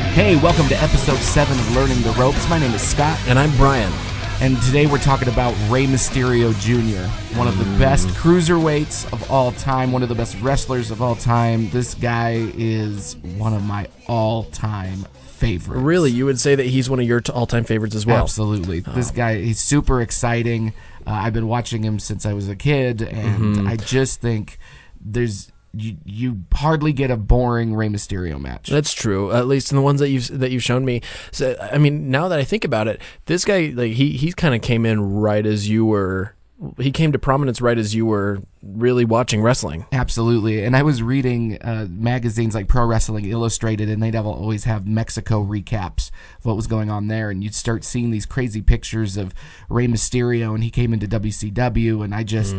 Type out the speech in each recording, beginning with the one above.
Hey, welcome to episode 7 of Learning the Ropes. My name is Scott. And I'm Brian. And today we're talking about Rey Mysterio Jr., one of the best cruiserweights of all time, one of the best wrestlers of all time. This guy is one of my all-time favorites. Really? You would say that he's one of your all-time favorites as well? Absolutely. This guy, he's super exciting. I've been watching him since I was a kid, and I just think there's... You hardly get a boring Rey Mysterio match. That's true. At least in the ones that you've shown me. So, I mean, now that I think about it, this guy, like he kind of came in right as you were. He came to prominence right as you were really watching wrestling. Absolutely. And I was reading magazines like Pro Wrestling Illustrated, and they'd always have Mexico recaps of what was going on there. And you'd start seeing these crazy pictures of Rey Mysterio, and he came into WCW, and I just,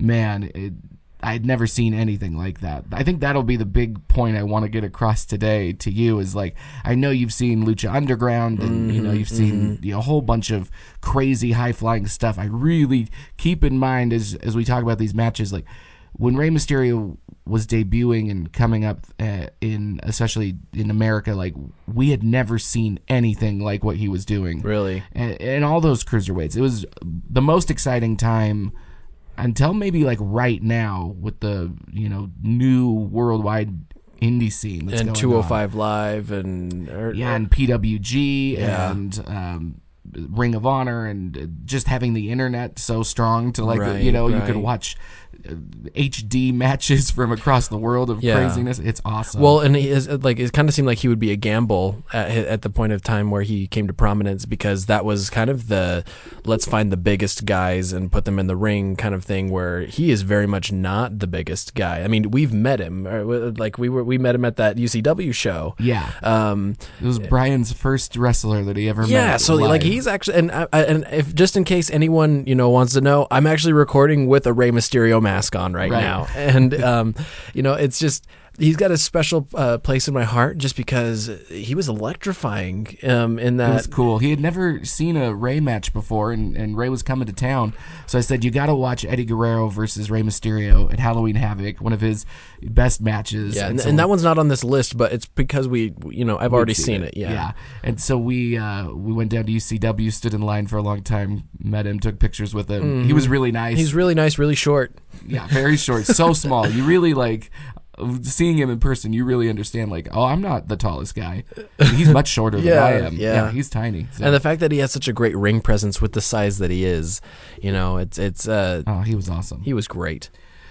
I'd never seen anything like that. I think that'll be the big point I want to get across today to you is, like, I know you've seen Lucha Underground and, you've seen a whole bunch of crazy high-flying stuff. I really keep in mind as we talk about these matches, like, when Rey Mysterio was debuting and coming up especially in America, like, we had never seen anything like what he was doing. Really? And all those cruiserweights. It was the most exciting time until maybe like right now with the new worldwide indie scene that's and going 205 on. Live and PWG and Ring of Honor and just having the internet so strong to you could watch HD matches from across the world of craziness. It's awesome. Well, and it kind of seemed like he would be a gamble at the point of time where he came to prominence, because that was kind of the let's find the biggest guys and put them in the ring kind of thing, where he is very much not the biggest guy. I mean, we've met him, like we met him at that UCW show. Yeah. It was Brian's first wrestler that he ever met. Yeah, so live. like he's actually, and if just in case anyone wants to know, I'm actually recording with a Rey Mysterio mask on right now, and it's just he's got a special place in my heart just because he was electrifying. In that, it was cool. He had never seen a Rey match before, and Rey was coming to town, so I said, you got to watch Eddie Guerrero versus Rey Mysterio at Halloween Havoc, one of his best matches. Yeah, and that one's not on this list, but it's because I've already seen it. Yeah, and so we went down to UCW, stood in line for a long time, met him, took pictures with him. He was really nice. He's really nice, really short. Yeah, very short, so small. You really like. Seeing him in person, you really understand, like, oh, I'm not the tallest guy. He's much shorter than I am. Yeah, he's tiny. So. And the fact that he has such a great ring presence with the size that he is, it's he was awesome. He was great.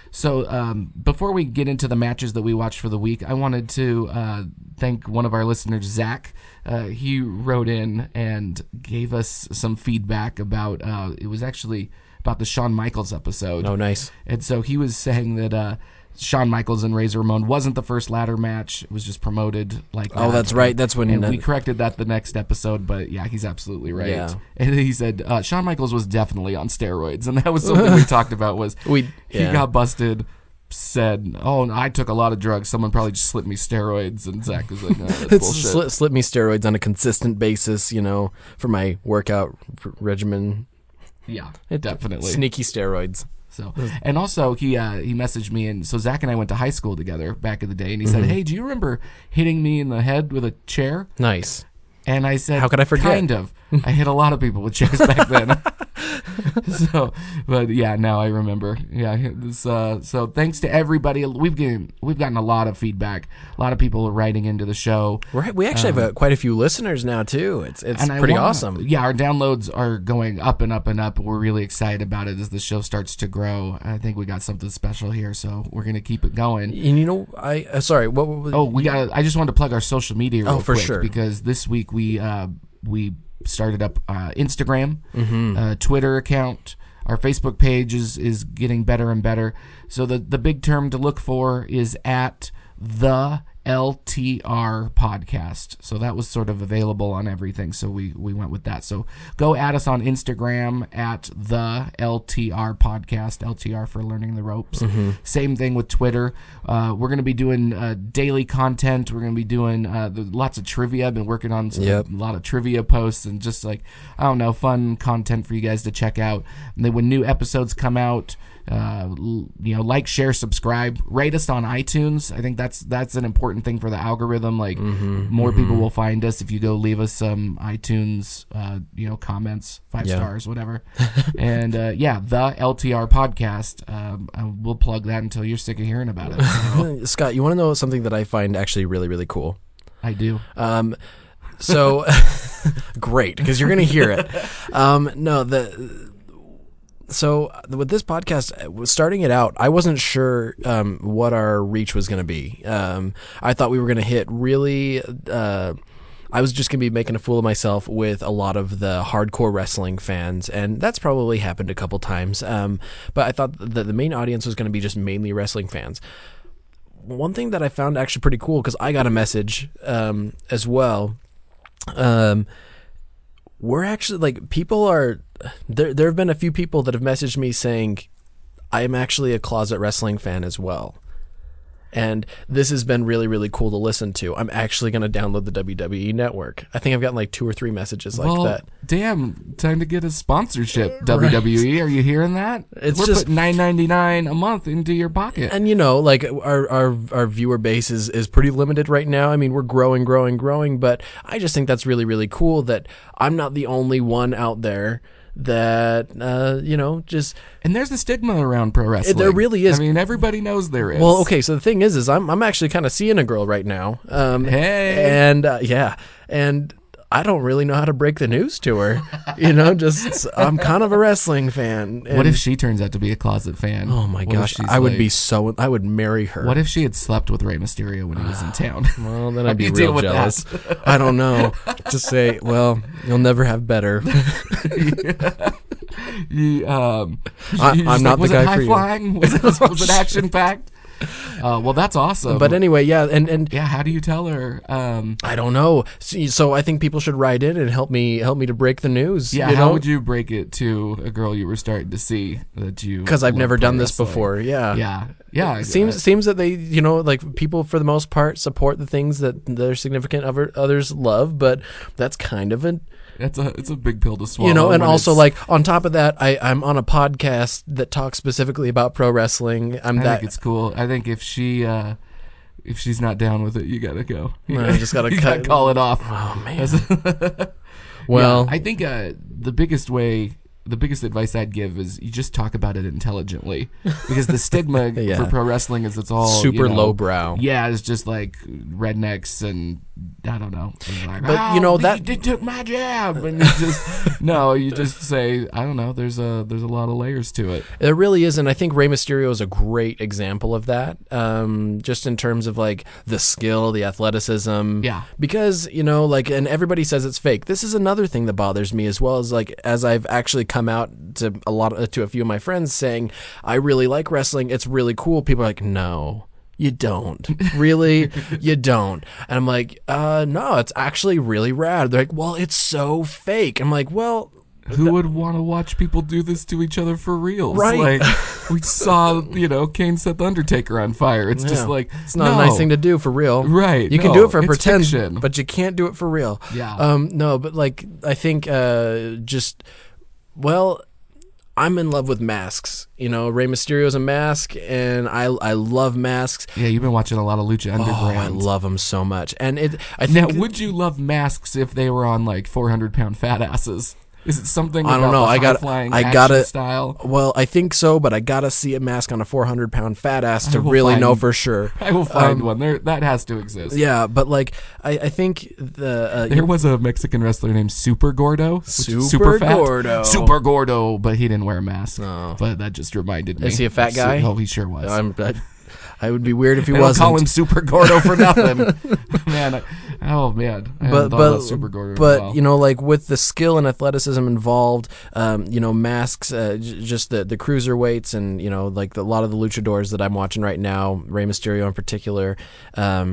So before we get into the matches that we watched for the week, I wanted to thank one of our listeners, Zach. He wrote in and gave us some feedback about, it was actually about the Shawn Michaels episode. Oh, nice. And so he was saying that Shawn Michaels and Razor Ramon wasn't the first ladder match. It was just promoted like that. Oh, that's right. That's when... And we corrected that the next episode, but yeah, he's absolutely right. Yeah. And he said Shawn Michaels was definitely on steroids, and that was something we talked about was he got busted, said, oh, I took a lot of drugs. Someone probably just slipped me steroids, and Zach was like, no, that's bullshit. Slip me steroids on a consistent basis, for my workout regimen. Yeah, definitely. Sneaky steroids. So, and also he messaged me, and so Zach and I went to high school together back in the day, and he said, hey, do you remember hitting me in the head with a chair? Nice. And I said, how could I forget? Kind of. I hit a lot of people with chairs back then. So, but yeah, now I remember. Yeah, so thanks to everybody. We've gotten a lot of feedback. A lot of people are writing into the show. Right, we actually have quite a few listeners now too. It's pretty awesome. Yeah, our downloads are going up and up and up. We're really excited about it as the show starts to grow. I think we got something special here, so we're gonna keep it going. And sorry, what? I just wanted to plug our social media real for quick, sure, because this week we started up Instagram, Twitter account. Our Facebook page is getting better and better. So the big term to look for is at the LTR podcast. So that was sort of available on everything. So we went with that. So go add us on Instagram at the LTR podcast, LTR for Learning the Ropes. Same thing with Twitter. We're going to be doing daily content. We're going to be doing lots of trivia. I've been working on a lot of trivia posts and just fun content for you guys to check out. And then when new episodes come out, like, share, subscribe, rate us on iTunes. I think that's an important thing for the algorithm. Like, more people will find us if you go leave us some iTunes, comments, 5 stars, whatever. And the LTR podcast. We'll plug that until you're sick of hearing about it. So. Scott, you want to know something that I find actually really, really cool? I do. So great, because you're going to hear it. So with this podcast, starting it out, I wasn't sure what our reach was going to be. I thought we were going to hit really. I was just going to be making a fool of myself with a lot of the hardcore wrestling fans, and that's probably happened a couple times. But I thought that the main audience was going to be just mainly wrestling fans. One thing that I found actually pretty cool, because I got a message as well. We're actually, like, people are there have been a few people that have messaged me saying I'm actually a closet wrestling fan as well. And this has been really, really cool to listen to. I'm actually going to download the WWE Network. I think I've gotten like 2 or 3 messages like that. Damn, time to get a sponsorship, WWE. Are you hearing that? We're just putting $9.99 a month into your pocket. And like our viewer base is pretty limited right now. I mean, we're growing, but I just think that's really, really cool that I'm not the only one out there that just. And there's a stigma around pro wrestling. There really is. I mean, everybody knows there is. Well, okay, so the thing is I'm actually kind of seeing a girl right now. Hey. And and I don't really know how to break the news to her. I'm kind of a wrestling fan. And what if she turns out to be a closet fan? Oh my gosh, I would marry her. What if she had slept with Rey Mysterio when he was in town? Well, then I'd be real jealous. I don't know. Just say, well, you'll never have better. I'm not the guy for you. Flying? Was it action packed? Well, that's awesome. But anyway, and how do you tell her? I don't know. So I think people should write in and help me to break the news. Yeah, how would you break it to a girl you were starting to see that you? Because I've never done this before. Yeah. It seems that they, like, people for the most part support the things that their significant others love, but that's kind of it's a big pill to swallow. And also, like, on top of that, I'm on a podcast that talks specifically about pro wrestling. I think it's cool. I think if she's not down with it, you gotta go. I just gotta gotta call it off. Oh man. Well, I think the biggest advice I'd give is you just talk about it intelligently, because the stigma for pro wrestling is it's all super lowbrow. Yeah, it's just like rednecks and I don't know. Like, but they took my job, and you just say, I don't know. There's a lot of layers to it. There really is, and I think Rey Mysterio is a great example of that. Just in terms of like the skill, the athleticism. Yeah. Because and everybody says it's fake. This is another thing that bothers me as well, as I've actually come out to a few of my friends saying I really like wrestling. It's really cool. People are like, no. You don't. Really? You don't. And I'm like, no, it's actually really rad. They're like, well, it's so fake. I'm like, well... Who would want to watch people do this to each other for reals? Right. Like, we saw, Kane set the Undertaker on fire. It's just like... It's not a nice thing to do for real. Right. You can do it for pretend, fiction. But you can't do it for real. Yeah. No, but like, I think I'm in love with masks. Rey Mysterio's a mask, and I love masks. Yeah, you've been watching a lot of Lucha Underground. Oh, I love them so much. And now, would you love masks if they were on like 400-pound fat asses? Is it something about the high-flying action style? Well, I think so, but I gotta see a mask on a 400-pound fat ass to really know for sure. I will find one. That has to exist. Yeah, but like I think there was a Mexican wrestler named Super Gordo. Super Gordo, but he didn't wear a mask. Oh. But that just reminded me. Is he a fat guy? Oh, he sure was. I would be weird if he wasn't. Don't call him Super Gordo for nothing. Man. I haven't thought about Super Gordo. But like with the skill and athleticism involved, masks, just the cruiserweights, and like a lot of the luchadors that I'm watching right now, Rey Mysterio in particular.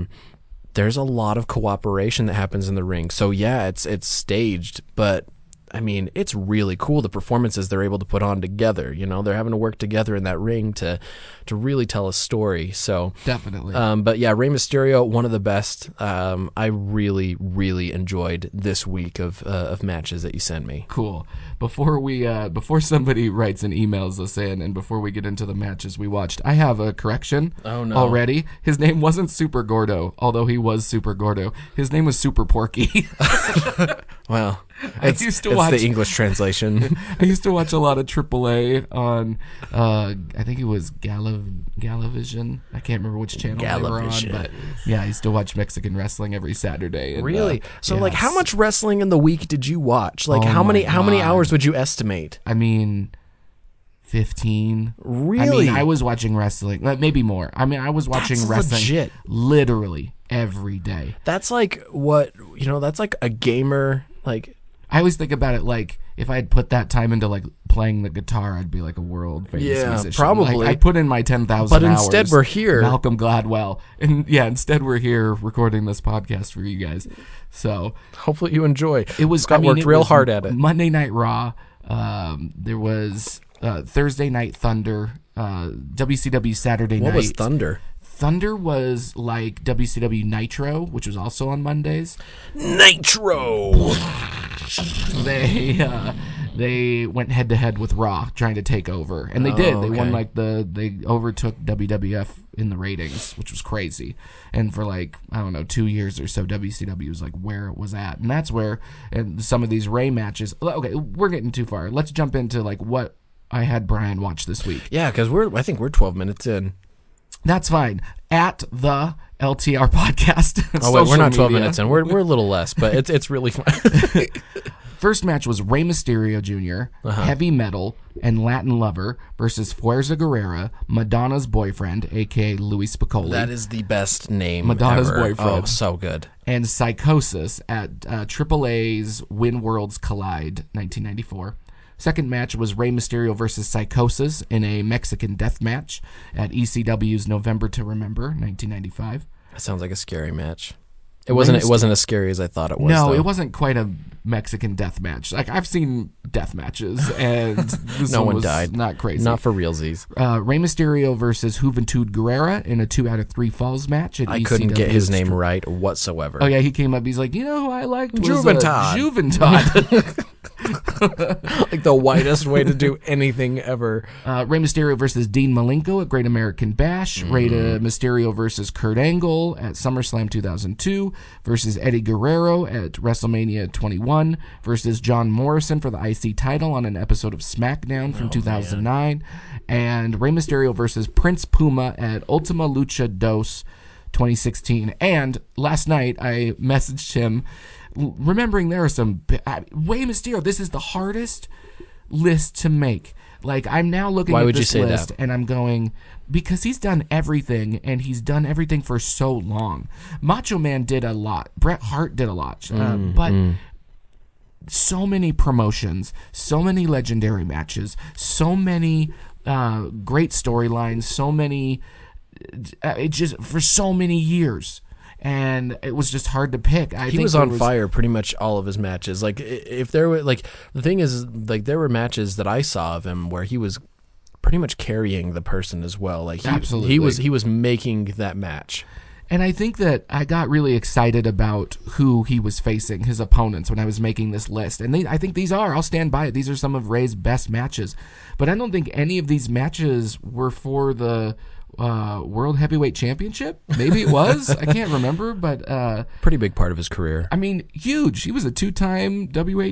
There's a lot of cooperation that happens in the ring. So yeah, it's staged, but I mean, it's really cool, the performances they're able to put on together. You know, they're having to work together in that ring to really tell a story. So Definitely. But yeah, Rey Mysterio, one of the best. I really, really enjoyed this week of matches that you sent me. Cool. Before somebody writes and emails us in, and before we get into the matches we watched, I have a correction. Oh, no. Already. His name wasn't Super Gordo, although he was Super Gordo. His name was Super Porky. Well, I it's used to the watch- English translation. I used to watch a lot of AAA on, I think it was Galavision. I can't remember which channel they were on, Galavision. but yeah, I used to watch Mexican wrestling every Saturday. And, Really? So, like, yes. how much wrestling in the week did you watch? Like, Oh how many my God. hours would you estimate? I mean, 15. Really? I was watching wrestling, maybe more. I mean, I was watching That's wrestling legit. literally every day. That's like that's like a gamer, like, I always think about it like if I had put that time into like playing the guitar, I'd be like a world famous Yeah, musician. probably. Like, I put in my 10,000 but hours. instead we're here. Malcolm Gladwell, and yeah, instead we're here recording this podcast for you guys. So Hopefully you enjoy. it was. Scott worked it real was hard at it. Monday Night Raw. There was Thursday Night Thunder. WCW Saturday Night. What was Thunder? Thunder was like WCW Nitro, which was also on Mondays. Nitro. They went head to head with Raw, trying to take over, and they did. They okay. won they overtook WWF in the ratings, which was crazy. And for like, I don't know, 2 years or so, WCW was like where it was at, and that's where and some of these Ray matches. Okay, we're getting too far. Let's jump into like what I had Brian watch this week. Yeah, because I think we're 12 minutes in. That's fine. At the LTR podcast. Oh wait, we're not 12 media. minutes in. We're a little less, but it's really fun. First match was Rey Mysterio Jr., Heavy Metal, and Latin Lover versus Fuerza Guerrera, Madonna's boyfriend, a.k.a. Louis Spicolli, That is the best name Madonna's ever. boyfriend. Oh, so good. and Psychosis at AAA's When Worlds Collide 1994. Second match was Rey Mysterio versus Psychosis in a Mexican death match at ECW's November to Remember 1995. That sounds like a scary match. It wasn't as scary as I thought it was. No, though. it wasn't quite a Mexican death match. Like, I've seen death matches, and this No one was died. Not crazy. Not for realsies. Rey Mysterio versus Juventud Guerrera in a 2 out of 3 falls match at I ECW's couldn't get his name right whatsoever. Oh yeah, he came up. He's like, you know who I liked was Juventud. Juventud. Like the whitest way to do anything ever. Rey Mysterio versus Dean Malenko at Great American Bash. Rey Mysterio versus Kurt Angle at SummerSlam 2002. Versus Eddie Guerrero at WrestleMania 21. Versus John Morrison for the IC title on an episode of SmackDown from 2009. And Rey Mysterio versus Prince Puma at Ultima Lucha 2016. And last night I messaged him, remembering there are some Rey Mysterio. This is the hardest list to make. Like, I'm now looking Why at would you this say list that? and I'm going, because he's done everything, and he's done everything for so long. Macho Man did a lot. Bret Hart did a lot. But so many promotions, so many legendary matches, so many great storylines, so many it just for so many years, and it was just hard to pick. He was on fire pretty much all of his matches. Like, if there were, like, the thing is, like, there were matches that I saw of him where he was pretty much carrying the person as well. Like, Absolutely. he was making that match. And I think that I got really excited about who he was facing, his opponents, when I was making this list. And I think I'll stand by it, these are some of Rey's best matches. But I don't think any of these matches were for the World Heavyweight Championship. Maybe it was. I can't remember, but Pretty big part of his career. I mean, huge. He was a 2-time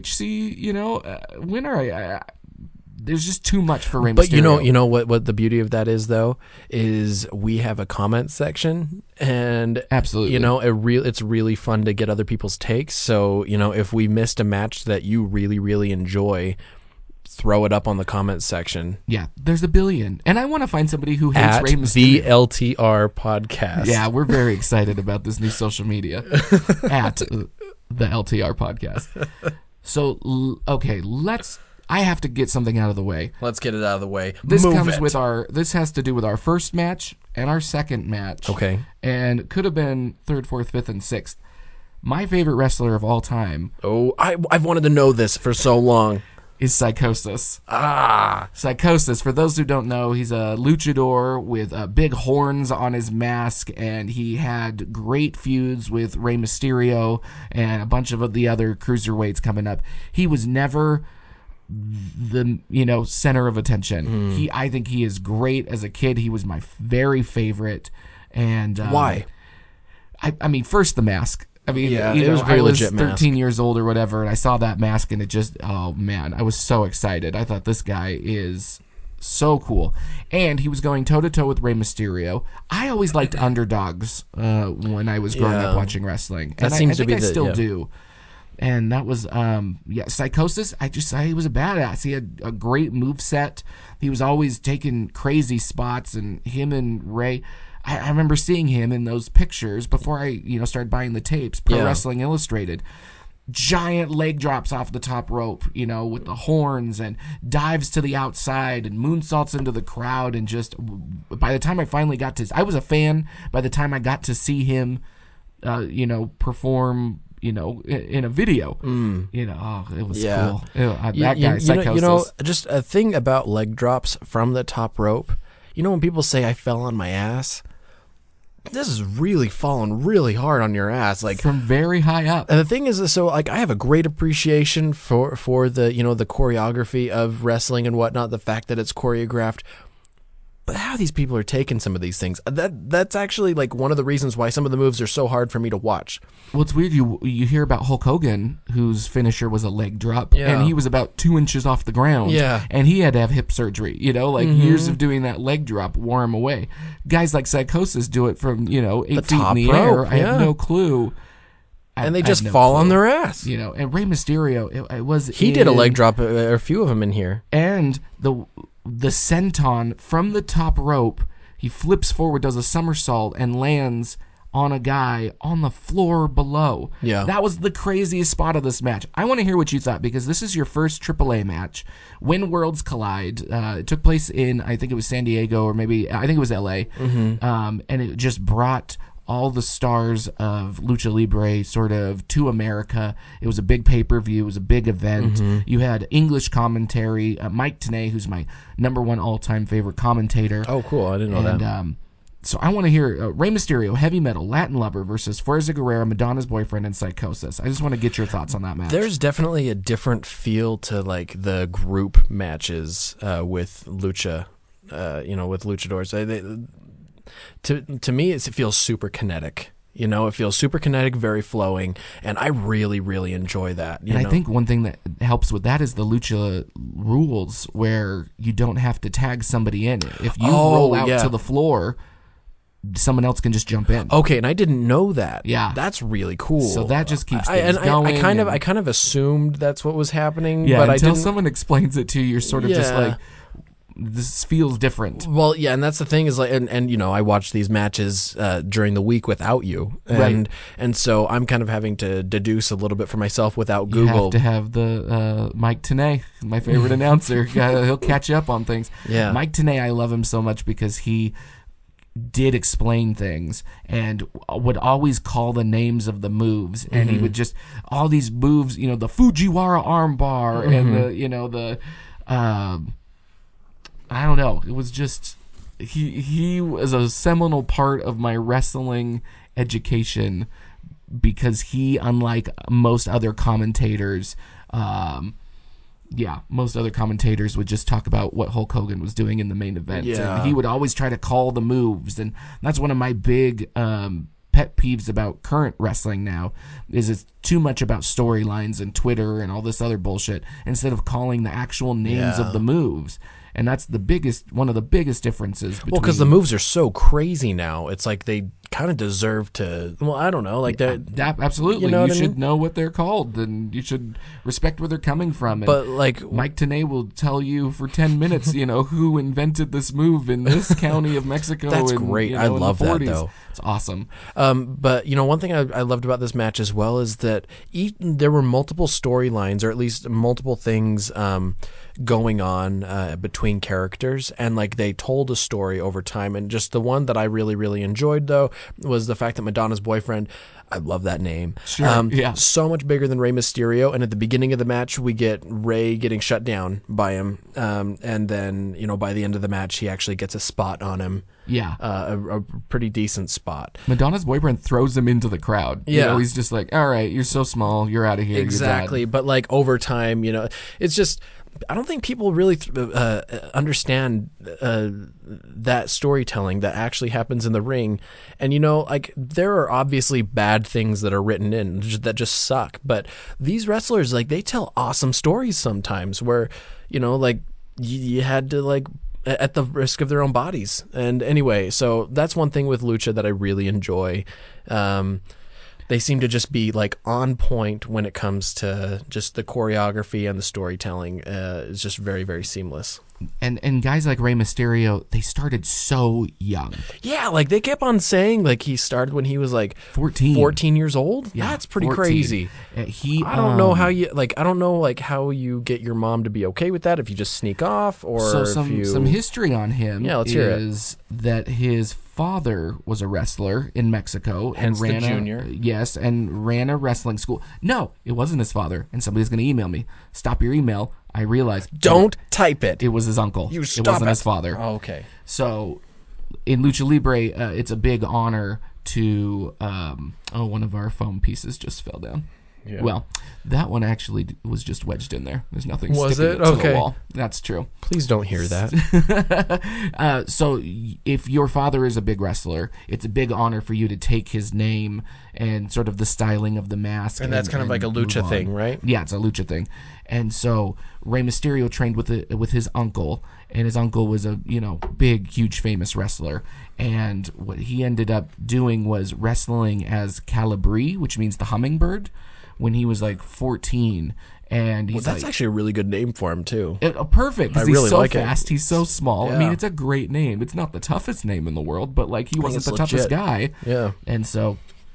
WHC, winner. There's just too much for Rey Mysterio. But you know what the beauty of that is, though, is we have a comment section, and Absolutely. it's really fun to get other people's takes. So, if we missed a match that you really, really enjoy, throw it up on the comments section. Yeah, there's a billion. And I want to find somebody who hates At Rey Mysterio. the LTR podcast. Yeah, we're very excited about this new social media at the LTR podcast. So, okay, I have to get something out of the way. Let's get it out of the way. This Move it. This has to do with our first match and our second match. Okay. And it could have been third, fourth, fifth, and sixth. My favorite wrestler of all time Oh, I've wanted to know this for so long. is Psychosis. Ah, Psychosis, for those who don't know, he's a luchador with big horns on his mask, and he had great feuds with Rey Mysterio and a bunch of the other cruiserweights coming up. He was never the center of attention. I think he is great as a kid. He was my very favorite. And why? I mean, first the mask. I mean, Yeah, it was a very I was legit 13 mask. years old or whatever, and I saw that mask, and it just, oh man, I was so excited. I thought this guy is so cool. And he was going toe-to-toe with Rey Mysterio. I always liked underdogs when I was growing up watching wrestling. That And seems I to think be I the- still yeah. do. And that was, Psychosis, he was a badass. He had a great moveset. He was always taking crazy spots, and him and Ray, I remember seeing him in those pictures before I, started buying the tapes, Pro Yeah. Wrestling Illustrated. Giant leg drops off the top rope, with the horns, and dives to the outside and moonsaults into the crowd. And just, by the time I finally got to, I was a fan by the time I got to see him, perform, in a video. It was Yeah. cool. That guy, Psychosis. Just a thing about leg drops from the top rope. When people say I fell on my ass, this is really falling really hard on your ass. Like, From very high up. and the thing is, so like I have a great appreciation for the the choreography of wrestling and whatnot, the fact that it's choreographed. But how these people are taking some of these things, that's actually like one of the reasons why some of the moves are so hard for me to watch. Well, it's weird. You hear about Hulk Hogan, whose finisher was a leg drop, Yeah. and he was about 2 inches off the ground. Yeah. And he had to have hip surgery. Years of doing that leg drop wore him away. Guys like Psychosis do it from 8 feet in top the rope, air. I yeah. have no clue. And they I just have no fall clue. on their ass. And Rey Mysterio, it was He did a in- leg drop, a few of them in here. and the senton from the top rope. He flips forward, does a somersault, and lands on a guy on the floor below. Yeah. That was the craziest spot of this match. I want to hear what you thought, because this is your first AAA match. When Worlds Collide, it took place in, I think it was San Diego, or maybe, I think it was LA. And it just brought all the stars of Lucha Libre sort of to America. It was a big pay-per-view. It was a big event. You had English commentary. Mike Tenay, who's my number one all-time favorite commentator. Oh, cool! I didn't know And that. so I want to hear Rey Mysterio, Heavy Metal, Latin Lover versus Fuerza Guerrera, Madonna's Boyfriend, and Psychosis. I just want to get your thoughts on that match. There's definitely a different feel to like the group matches with Lucha, with luchadors. To me, it feels super kinetic. It feels super kinetic, very flowing, and I really, really enjoy that. And I think one thing that helps with that is the lucha rules, where you don't have to tag somebody in. If you roll out to the floor, someone else can just jump in. Okay, and I didn't know that. Yeah. That's really cool. So that just keeps I things going. I kind of assumed that's what was happening, yeah, but I until didn't. someone explains it to you, you're sort of just Yeah. like, this feels different. Well, yeah, and that's the thing is like, and I watch these matches during the week without you, and so I'm kind of having to deduce a little bit for myself without You Google. have to have the Mike Tenay, my favorite announcer. He'll catch you up on things. Yeah. Mike Tenay, I love him so much because he did explain things and would always call the names of the moves, and he would just all these moves, the Fujiwara armbar and the I don't know. It was just he was a seminal part of my wrestling education, because he, unlike most other commentators, most other commentators would just talk about what Hulk Hogan was doing in the main event. Yeah. And he would always try to call the moves, and that's one of my big pet peeves about current wrestling now, is it's too much about storylines and Twitter and all this other bullshit instead of calling the actual names of the moves. And that's one of the biggest differences between... Well, because the moves are so crazy now, it's like they kind of deserve to. Well, I don't know, like that. Absolutely, You know what I should mean? know what they're called, and you should respect where they're coming from. And But like, Mike Tenay will tell you for 10 minutes, who invented this move in this county of Mexico. That's in, great. I in the love that, 40s. though. It's awesome. But one thing I loved about this match as well is that there were multiple storylines, or at least multiple things going on between characters, and like they told a story over time. And just the one that I really, really enjoyed though was the fact that Madonna's boyfriend, I love that name. Sure, yeah. So much bigger than Rey Mysterio. And at the beginning of the match, we get Rey getting shut down by him. And then, by the end of the match, he actually gets a spot on him. Yeah. A pretty decent spot. Madonna's boyfriend throws him into the crowd. Yeah. He's just like, all right, you're so small. You're out of here. Exactly. You're dead. But like over time, it's just, I don't think people really understand that storytelling that actually happens in the ring. And, like there are obviously bad things that are written in that just suck. But these wrestlers, like they tell awesome stories sometimes where, like you had to like at the risk of their own bodies. And anyway, so that's one thing with Lucha that I really enjoy. They seem to just be like on point when it comes to just the choreography and the storytelling. It's just very, very seamless. And guys like Rey Mysterio, they started so young. Yeah, like they kept on saying like he started when he was like 14 years old. Yeah, That's pretty 14. crazy. I don't know how you get your mom to be okay with that if you just sneak off or so if some history on him. Yeah, let's hear it. Is that his father was a wrestler in Mexico Hence and ran the junior. Yes, and ran a wrestling school. No, it wasn't his father. And somebody's going to email me. Stop your email. I realized. Don't type it. It was his uncle. You it stop wasn't it. his father. Oh, okay. So in Lucha Libre, it's a big honor to one of our foam pieces just fell down. Yeah. Well, that one actually was just wedged in there. There's nothing Was sticking it? to Okay. the wall. That's true. Please don't hear that. So if your father is a big wrestler, it's a big honor for you to take his name and sort of the styling of the mask. And that's kind of like a lucha move on. thing, right? Yeah, it's a lucha thing. And so Rey Mysterio trained with his uncle, and his uncle was a big, huge, famous wrestler. And what he ended up doing was wrestling as Calibri, which means the hummingbird, when he was like 14. And he's that's like, actually a really good name for him too. Perfect. I Because really he's so like it. fast. He's so small. I Yeah. mean, it's a great name. It's not the toughest name in the world, but like he wasn't it's the toughest legit. guy. Yeah. And so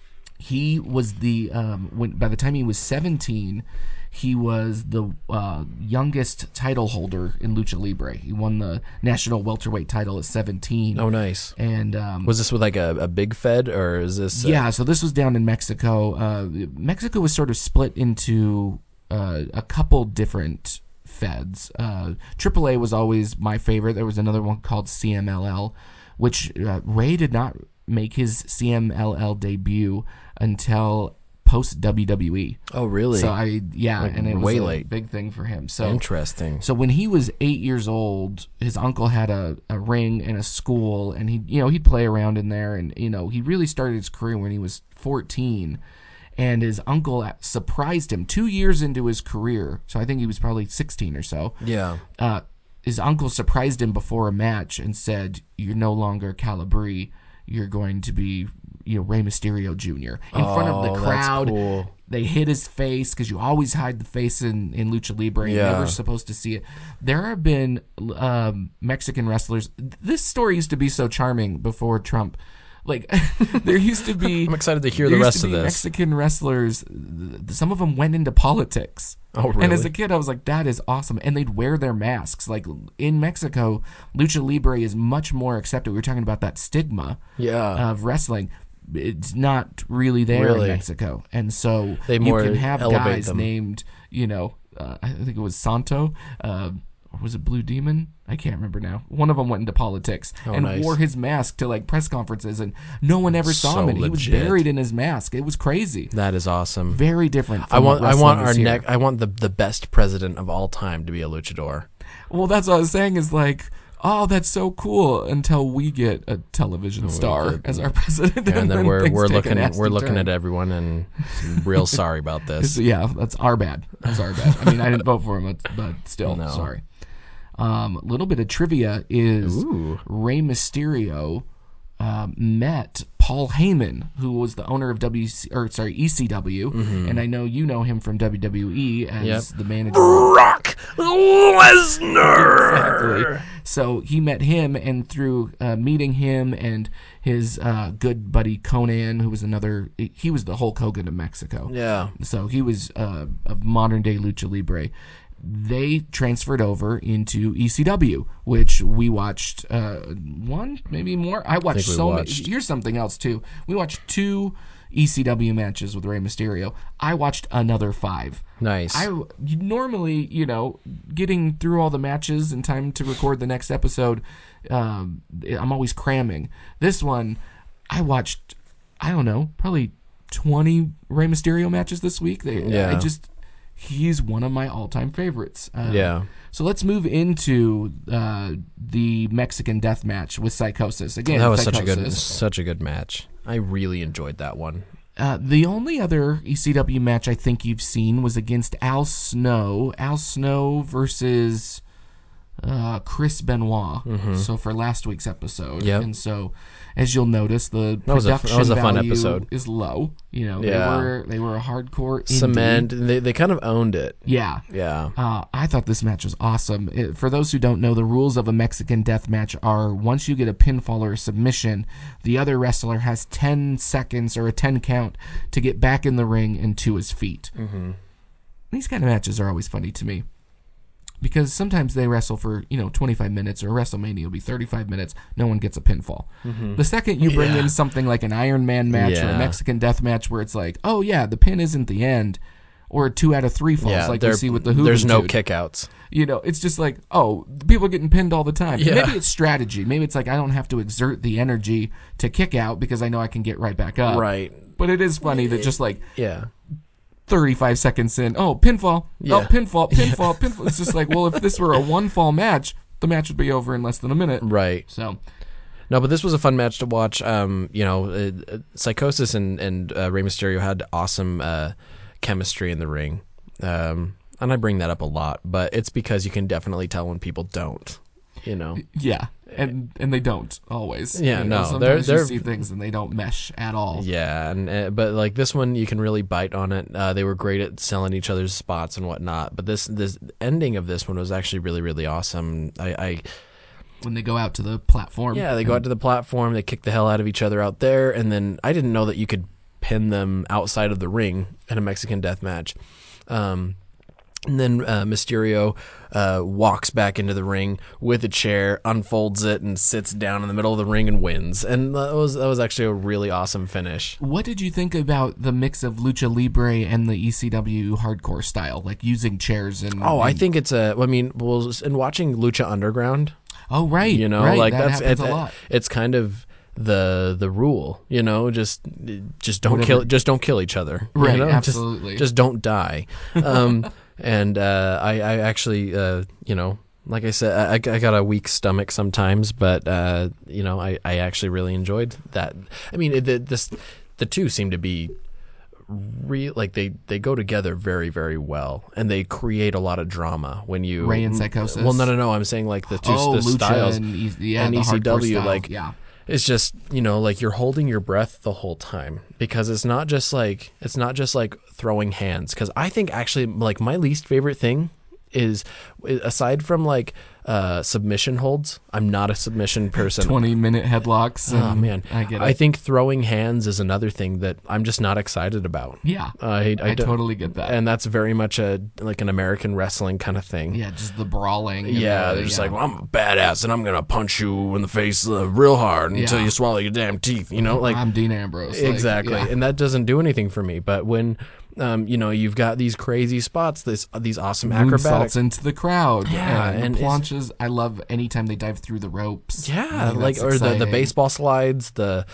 he was the by the time he was 17, he was the youngest title holder in Lucha Libre. He won the national welterweight title at 17. Oh, nice. And Was this with like a big fed or is this? yeah, so this was down in Mexico. Mexico was sort of split into a couple different feds. AAA was always my favorite. There was another one called CMLL, which Ray did not make his CMLL debut until post WWE. Oh, really? So and it was way a late. big thing for him. So Interesting. So when he was 8 years old, his uncle had a ring and a school, and he'd play around in there, and he really started his career when he was 14, and his uncle surprised him 2 years into his career. So I think he was probably 16 or so. Yeah. His uncle surprised him before a match and said, "You're no longer Calibri. You're going to be Rey Mysterio Jr." in front of the crowd. That's cool. They hid his face because you always hide the face in Lucha Libre. Yeah. You're never supposed to see it. There have been Mexican wrestlers. This story used to be so charming before Trump. Like, there used to be... I'm excited to hear the rest of this. Mexican wrestlers, some of them went into politics. Oh, really? And as a kid, I was like, that is awesome. And they'd wear their masks. Like, in Mexico, Lucha Libre is much more accepted. We were talking about that stigma of wrestling. It's not really there in Mexico. And so They you more can have elevate guys them. named, I think it was Santo, or was it Blue Demon? I can't remember now. One of them went into politics and nice. wore his mask to like press conferences, and no one ever saw him. And he was legit. buried in his mask. It was crazy. That is awesome. Very different. I From want what wrestling our is here. I want the best president of all time to be a luchador. Well, that's what I was saying. Is like, oh, that's so cool. Until we get a television star as our president, And then we're things take a looking nasty turn. at everyone and real sorry about this. Yeah, that's our bad. That's our bad. I mean, I didn't vote for him, but still, No. sorry. A little bit of trivia is Ooh. Rey Mysterio met Paul Heyman, who was the owner of ECW, and I know you know him from WWE as the manager. Brock Lesnar. Exactly. So he met him, and through meeting him and his good buddy Conan, who was he was the Hulk Hogan of Mexico. Yeah. So he was of modern day Lucha Libre. they transferred over into ECW, which we watched one, maybe more. I watched many. Here's something else too. We watched 2 ECW matches with Rey Mysterio. I watched another 5. Nice. Normally, getting through all the matches in time to record the next episode, I'm always cramming. This one, I watched, I don't know, probably 20 Rey Mysterio matches this week. He's one of my all-time favorites. So let's move into the Mexican Death Match with Psychosis. Again, that was such a good match. I really enjoyed that one. The only other ECW match I think you've seen was against Al Snow. Al Snow versus Chris Benoit. So for last week's episode. Yep. And so, as you'll notice, the production was a fun value episode. Is low. They were a hardcore indie. Cement. They kind of owned it. Yeah. I thought this match was awesome. For those who don't know, the rules of a Mexican death match are once you get a pinfall or a submission, the other wrestler has 10 seconds or a 10 count to get back in the ring and to his feet. These kind of matches are always funny to me, because sometimes they wrestle for 25 minutes, or WrestleMania will be 35 minutes. No one gets a pinfall. The second you bring in something like an Iron Man match or a Mexican death match, where it's like, oh yeah, the pin isn't the end, or 2 out of 3 falls, like you see with the Juventud. There's no kickouts. It's just like, oh, people are getting pinned all the time. Yeah. Maybe it's strategy. Maybe it's like I don't have to exert the energy to kick out because I know I can get right back up. Right. But it is funny that just like 35 seconds in, oh, pinfall, pinfall. It's just like, well, if this were a 1-fall match, the match would be over in less than a minute. Right. So, no, but this was a fun match to watch. Psychosis and Rey Mysterio had awesome chemistry in the ring. And I bring that up a lot, but it's because you can definitely tell when people don't. Yeah, and they don't always. Yeah, no. Sometimes you see things and they don't mesh at all. Yeah, and but like this one, you can really bite on it. They were great at selling each other's spots and whatnot. But this ending of this one was actually really, really awesome. When they go out to the platform. Yeah, they go out to the platform. They kick the hell out of each other out there, and then I didn't know that you could pin them outside of the ring in a Mexican death match. And then Mysterio walks back into the ring with a chair, unfolds it, and sits down in the middle of the ring and wins. And that was actually a really awesome finish. What did you think about the mix of Lucha Libre and the ECW hardcore style, like using chairs and? I think it's in watching Lucha Underground. Oh right, right. Like that that's a lot. It's kind of the rule, just don't kill each other. Right, absolutely. Just don't die. And I actually, like I said, I got a weak stomach sometimes, but I actually really enjoyed that. I mean, the two seem to be like they go together very, very well, and they create a lot of drama when you Rey and Psychosis. Well, no. I'm saying like the two styles and ECW, style. like it's just like you're holding your breath the whole time, because it's not just like throwing hands. Because I think actually like my least favorite thing is, aside from like submission holds, I'm not a submission person. 20-minute headlocks. Oh man, I get it. I think throwing hands is another thing that I'm just not excited about. Yeah, I totally get that. And that's very much an American wrestling kind of thing. Yeah, just the brawling. Yeah, they're just like, well, I'm a badass and I'm gonna punch you in the face real hard until you swallow your damn teeth. Like I'm Dean Ambrose. Exactly, and that doesn't do anything for me. But when you've got these crazy spots, these awesome acrobatics moonsaults into the crowd. Yeah, and planches. I love anytime they dive through the ropes. Yeah, or the baseball slides. The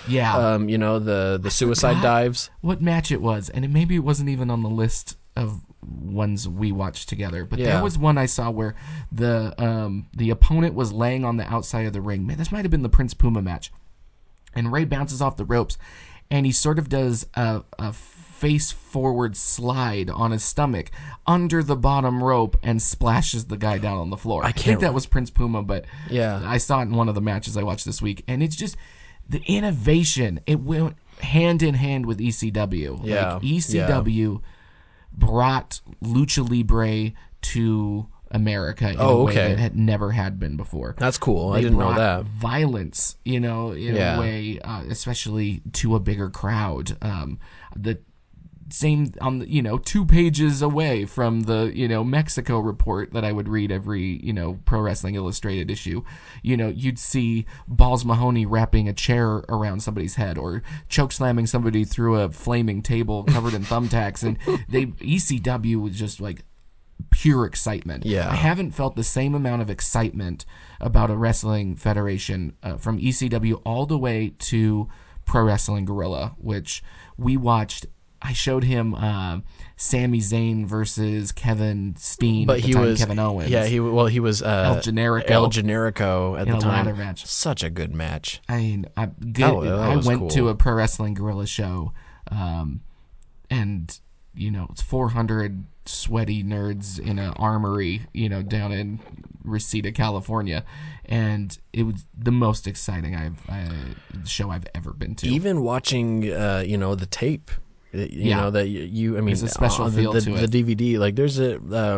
suicide dives. What match it was, and maybe it wasn't even on the list of ones we watched together, but there was one I saw where the opponent was laying on the outside of the ring. Man, this might have been the Prince Puma match, and Ray bounces off the ropes, and he sort of does a face-forward slide on his stomach under the bottom rope and splashes the guy down on the floor. I think that was Prince Puma, but I saw it in one of the matches I watched this week, and it's just the innovation. It went hand in hand with ECW. Yeah. Like ECW brought Lucha Libre to America in a way that had never had been before. That's cool. I didn't know that. Violence, in a way, especially to a bigger crowd. same on the, 2 pages away from the, Mexico report that I would read every, Pro Wrestling Illustrated issue. You'd see Balls Mahoney wrapping a chair around somebody's head or choke slamming somebody through a flaming table covered in thumbtacks. And ECW was just like pure excitement. Yeah. I haven't felt the same amount of excitement about a wrestling federation from ECW all the way to Pro Wrestling Guerrilla, which we watched. I showed him Sami Zayn versus Kevin Steen, but he was Kevin Owens. Yeah, he was El Generico. El Generico at in the a time. ladder match. Such a good match. I mean, I was went cool. to a Pro Wrestling Guerrilla show, and it's 400 sweaty nerds in an armory, down in Reseda, California, and it was the most exciting show I've ever been to. Even watching, the tape. That you. I mean, there's a special feel to it. The DVD, like there's a.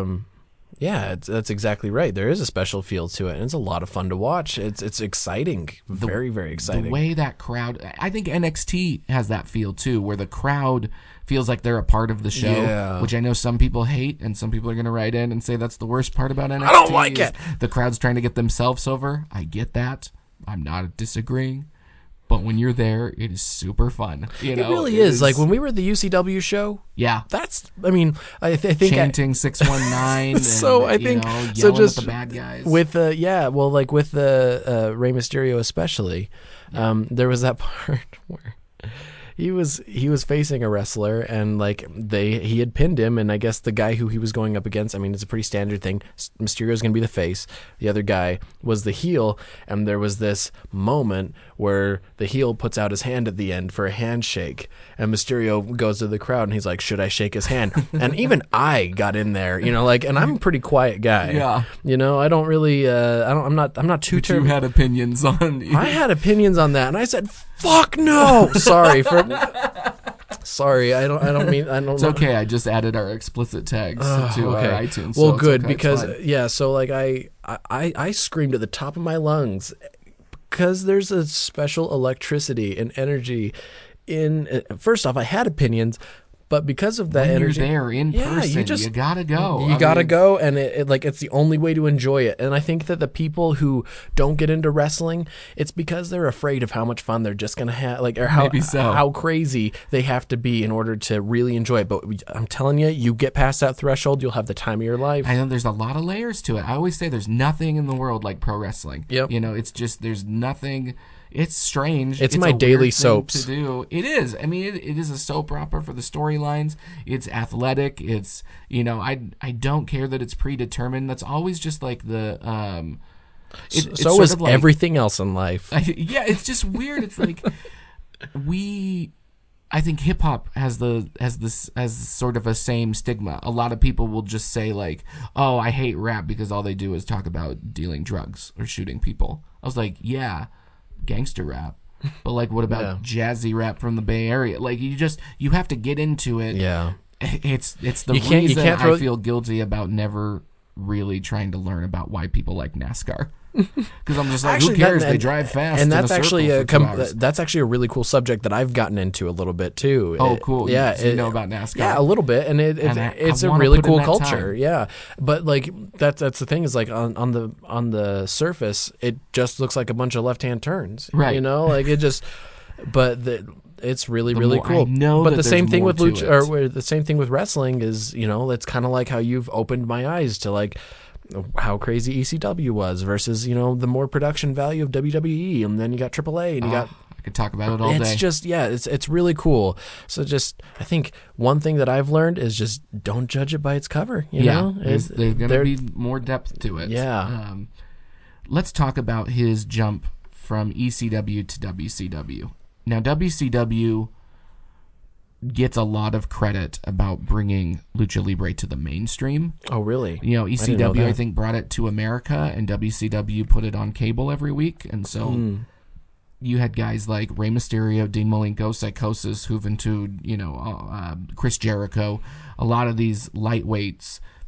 That's exactly right. There is a special feel to it, and it's a lot of fun to watch. It's exciting, very, very exciting. The way that crowd, I think NXT has that feel too, where the crowd feels like they're a part of the show, which I know some people hate, and some people are going to write in and say that's the worst part about NXT. I don't like it. The crowd's trying to get themselves over. I get that. I'm not disagreeing. But when you're there, it is super fun. It really is. Like when we were at the UCW show. Yeah. That's. I mean, I think chanting 619. So and, I think yelling just at the bad guys. With like with the Rey Mysterio especially, there was that part where he was facing a wrestler and like he had pinned him, and I guess the guy who he was going up against, I mean, it's a pretty standard thing. Mysterio's going to be the face, the other guy was the heel, and there was this moment where the heel puts out his hand at the end for a handshake, and Mysterio goes to the crowd and he's like, should I shake his hand? And even I got in there, and I'm a pretty quiet guy. Yeah. I don't really I'm not too But you had opinions on I had opinions on that, and I said, fuck no. Sorry, I don't mean. It's okay. I just added our explicit tags to our iTunes. Well, so good, okay, because so like I screamed at the top of my lungs because there's a special electricity and energy in. First off, I had opinions. But because of that when energy, you're there in person, you gotta go. You gotta go, and it's the only way to enjoy it. And I think that the people who don't get into wrestling, it's because they're afraid of how much fun they're just gonna have, or how crazy they have to be in order to really enjoy it. But I'm telling you, you get past that threshold, you'll have the time of your life. I know there's a lot of layers to it. I always say there's nothing in the world like pro wrestling. Yep. It's just there's nothing. It's strange. It's my daily soaps. To do. It is. I mean, it is a soap opera for the storylines. It's athletic. It's I don't care that it's predetermined. That's always just like the. So is like, everything else in life. It's just weird. It's like I think hip hop has sort of a same stigma. A lot of people will just say like, "Oh, I hate rap because all they do is talk about dealing drugs or shooting people." I was like, "Yeah, gangster rap." But like, what about jazzy rap from the Bay Area? Like, you have to get into it. Yeah, it's the reason I feel guilty about never really trying to learn about why people like NASCAR. Because I'm just like, who cares? They drive fast, and that's actually that's actually a really cool subject that I've gotten into a little bit too. Oh, cool! Yeah, so you know about NASCAR? Yeah, a little bit, and it's a really cool culture. Yeah, but like that's the thing is like on the surface, it just looks like a bunch of left-hand turns, right? Like it just, it's really cool. I know, but the same thing with lucha, or the same thing with wrestling is it's kind of like how you've opened my eyes to like how crazy ECW was versus the more production value of WWE, and then you got AAA, and I could talk about it all day. It's just it's really cool. So just I think one thing that I've learned is just don't judge it by its cover. You know? There's gonna be more depth to it. Yeah. Let's talk about his jump from ECW to WCW. Now WCW gets a lot of credit about bringing Lucha Libre to the mainstream. Oh, really? ECW, I think, brought it to America, and WCW put it on cable every week. And so you had guys like Rey Mysterio, Dean Malenko, Psychosis, Juventud, Chris Jericho, a lot of these lightweights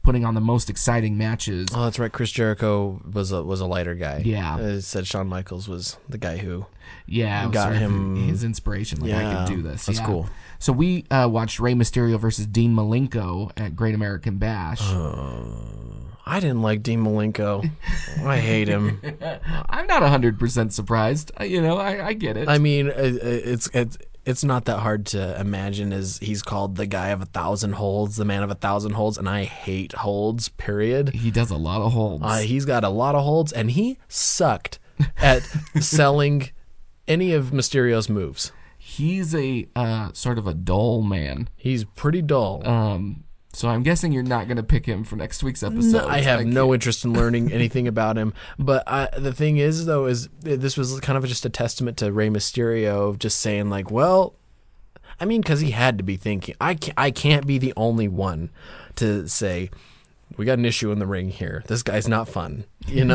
putting on the most exciting matches. Oh, that's right. Chris Jericho was a lighter guy. Yeah. It said Shawn Michaels was the guy who Yeah, it was got sort of him his inspiration. Like, I can do this. That's cool. So we watched Rey Mysterio versus Dean Malenko at Great American Bash. I didn't like Dean Malenko. I hate him. I'm not 100% surprised. I get it. I mean, it's not that hard to imagine. As he's called the guy of 1,000 holds, the man of 1,000 holds, and I hate holds. Period. He does a lot of holds. He's got a lot of holds, and he sucked at selling any of Mysterio's moves. He's a sort of a dull man. He's pretty dull. So I'm guessing you're not going to pick him for next week's episode. No, I have no interest in learning anything about him. But the thing is, though, is this was kind of just a testament to Rey Mysterio of just saying, like, well, I mean, because he had to be thinking, I can't be the only one to say, we got an issue in the ring here. This guy's not fun,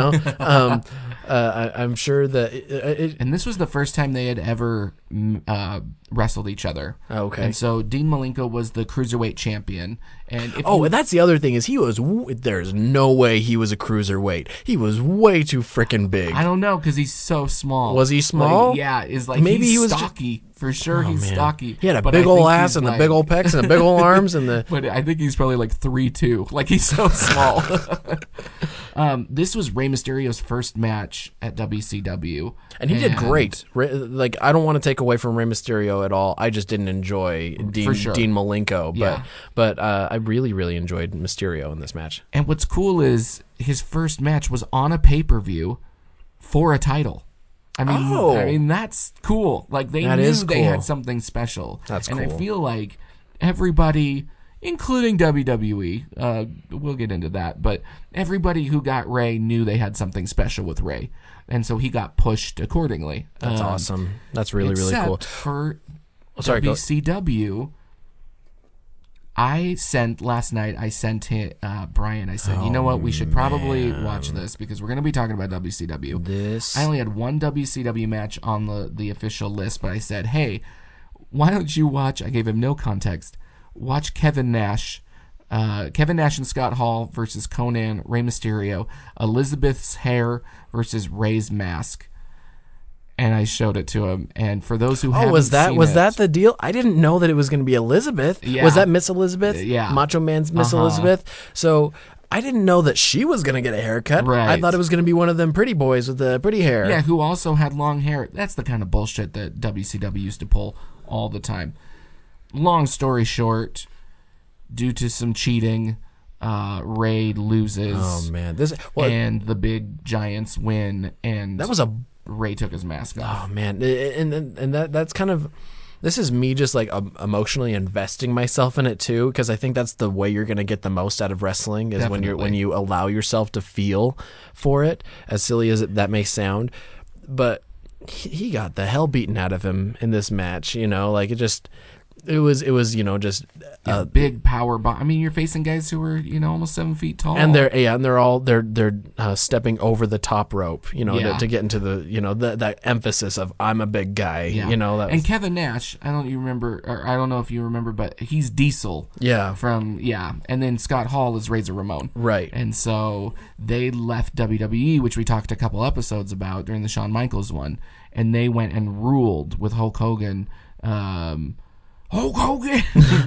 I'm sure that and this was the first time they had ever wrestled each other. Okay. And so Dean Malenko was the cruiserweight champion. And and that's the other thing is there's no way he was a cruiserweight. He was way too freaking big. I don't know because he's so small. Was he small? Like, yeah, maybe he's he was stocky. For sure, he's man. stocky. He had a but big I old think ass he's and the big old pecs and the big old arms and the. But I think he's probably like 3'2". Like he's so small. This was Rey Mysterio's first match at WCW, and he did great. Like I don't want to take away from Rey Mysterio at all. I just didn't enjoy Dean Malenko, but I really really enjoyed Mysterio in this match. And what's cool is his first match was on a pay-per-view for a title. I mean that's cool. Like they knew they had something special. That's cool. And I feel like everybody, including WWE, we'll get into that, but everybody who got Rey knew they had something special with Rey, and so he got pushed accordingly. That's awesome. That's really really cool. Except for WCW. Last night I sent him, Brian, I said, you know what, we should probably watch this because we're going to be talking about WCW. I only had one WCW match on the official list, but I said, hey, why don't you watch, I gave him no context, watch Kevin Nash and Scott Hall versus Conan, Rey Mysterio, Elizabeth's hair versus Rey's mask. And I showed it to him. And for those who haven't was seen that the deal? I didn't know that it was going to be Elizabeth. Yeah. Was that Miss Elizabeth? Yeah. Macho Man's Miss Elizabeth. So I didn't know that she was going to get a haircut. Right. I thought it was going to be one of them pretty boys with the pretty hair. Yeah, who also had long hair. That's the kind of bullshit that WCW used to pull all the time. Long story short, due to some cheating, Rey loses. Oh man, and the big Giants win. And that was Rey took his mask off. Oh man, and that's kind of. This is me just like emotionally investing myself in it too, because I think that's the way you're going to get the most out of wrestling is when you allow yourself to feel for it. As silly as that may sound, but he got the hell beaten out of him in this match. Like it was just a big power bomb. I mean, you're facing guys who are almost 7 feet tall, and they're stepping over the top rope, to get into the that emphasis of I'm a big guy, And Kevin Nash, I don't know if you remember, but he's Diesel, and then Scott Hall is Razor Ramon, right? And so they left WWE, which we talked a couple episodes about during the Shawn Michaels one, and they went and ruled with Hulk Hogan. Hulk Hogan.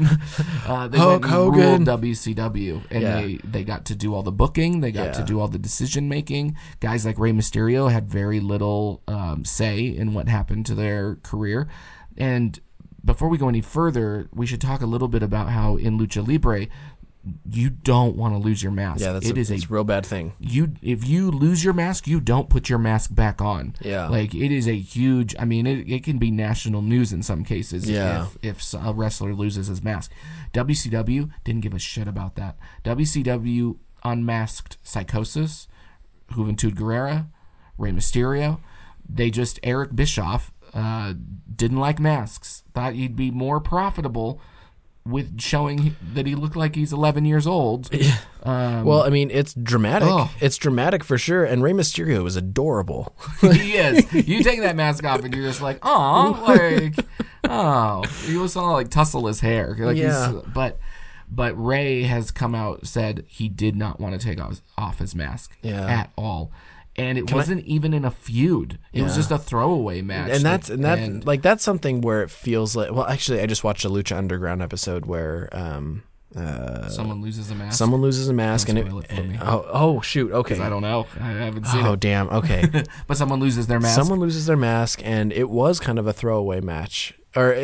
Hulk Hogan. WCW, and they got to do all the booking. They got to do all the decision making. Guys like Rey Mysterio had very little say in what happened to their career. And before we go any further, we should talk a little bit about how in Lucha Libre, you don't want to lose your mask. Yeah, it's a real bad thing. If you lose your mask, you don't put your mask back on. Yeah. Like, it is a huge, I mean, it can be national news in some cases if a wrestler loses his mask. WCW didn't give a shit about that. WCW unmasked Psychosis, Juventud Guerrera, Rey Mysterio. Eric Bischoff didn't like masks. Thought he'd be more profitable with showing that he looked like he's 11 years old. Well, I mean, it's dramatic. It's dramatic for sure. And Rey Mysterio is adorable. He is. You take that mask off and you're just like, he was all like tussle his hair. But But Ray has come out, said he did not want to take off his mask at all. And it wasn't even in a feud. It was just a throwaway match. And that's something where it feels like, well, actually, I just watched a Lucha Underground episode where someone loses a mask. Someone loses a mask, Don't and spoil it for me. oh shoot, okay. I don't know. I haven't seen it. Oh damn, okay. But someone loses their mask. Someone loses their mask, and it was kind of a throwaway match,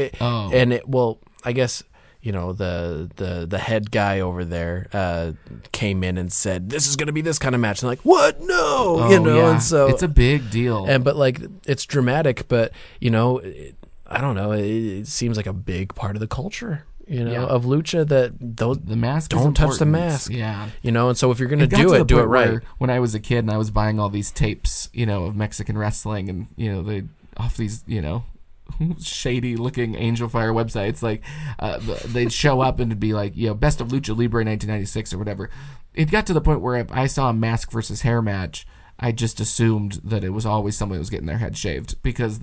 I guess. You know, the head guy over there came in and said, "This is going to be this kind of match." And like, what? No, and so it's a big deal. But like, it's dramatic, but I don't know. It seems like a big part of the culture, of lucha that the mask don't touch the mask. And so if you're going to do it right. When I was a kid and I was buying all these tapes, of Mexican wrestling, and they off these, shady looking Angel Fire websites, like they'd show up and it'd be like, best of Lucha Libre 1996 or whatever. It got to the point where if I saw a mask versus hair match, I just assumed that it was always someone who was getting their head shaved, because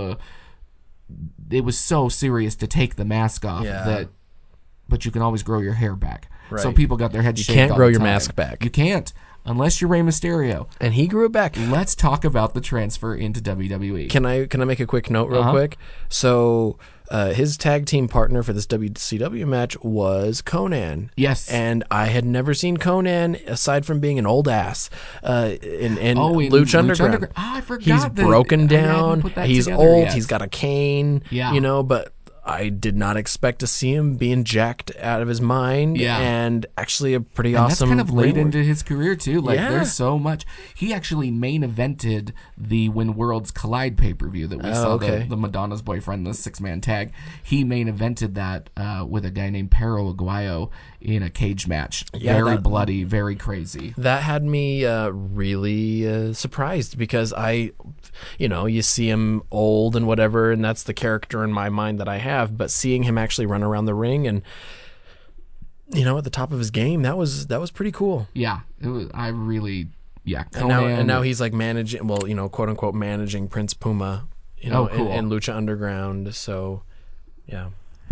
it was so serious to take the mask off but you can always grow your hair back. Right. So people got their head shaved. You can't grow your mask back. You can't. Unless you're Rey Mysterio. And he grew it back. Let's talk about the transfer into WWE. Can I make a quick note real quick? So his tag team partner for this WCW match was Conan. Yes. And I had never seen Conan aside from being an old ass in Lucha Underground. I forgot. He's broken down. He's old. Yes. He's got a cane. Yeah. But I did not expect to see him being jacked out of his mind. Yeah. And actually a pretty awesome. That's kind of late into his career, too. There's so much. He actually main evented the When Worlds Collide pay-per-view that we saw, the Madonna's Boyfriend, the 6-man tag. He main evented that with a guy named Perro Aguayo in a cage match. Very bloody, very crazy. That had me really surprised, because you see him old and whatever, and that's the character in my mind that I have. But seeing him actually run around the ring and at the top of his game, that was pretty cool. Yeah, it was. I really And now he's like managing, quote unquote managing Prince Puma, cool. in Lucha Underground. So yeah.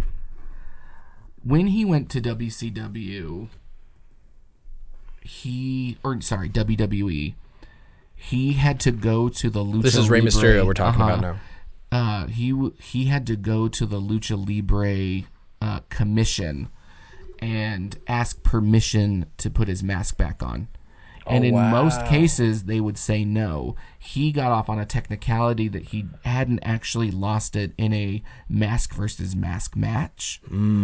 When he went to WCW, WWE, he had to go to the Lucha. This is Rey Mysterio we're talking about now. He had to go to the Lucha Libre commission and ask permission to put his mask back on. And in most cases, they would say no. He got off on a technicality that he hadn't actually lost it in a mask versus mask match.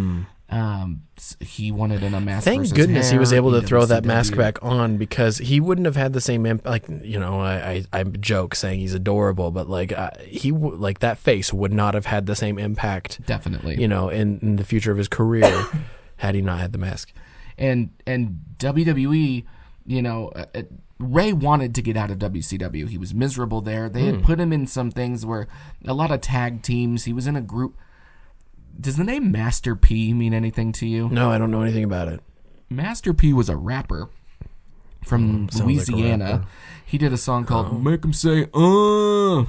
He wanted in a mask. Thank versus goodness hair he was able to throw that WCW. mask back on, because he wouldn't have had the same impact. I joke saying he's adorable, but that face would not have had the same impact. Definitely. In the future of his career, had he not had the mask. And WWE, Ray wanted to get out of WCW. He was miserable there. They had put him in some things where a lot of tag teams. He was in a group. Does the name Master P mean anything to you? No, I don't know anything about it. Master P was a rapper from Louisiana. Like he did a song called Make 'Em Say, na,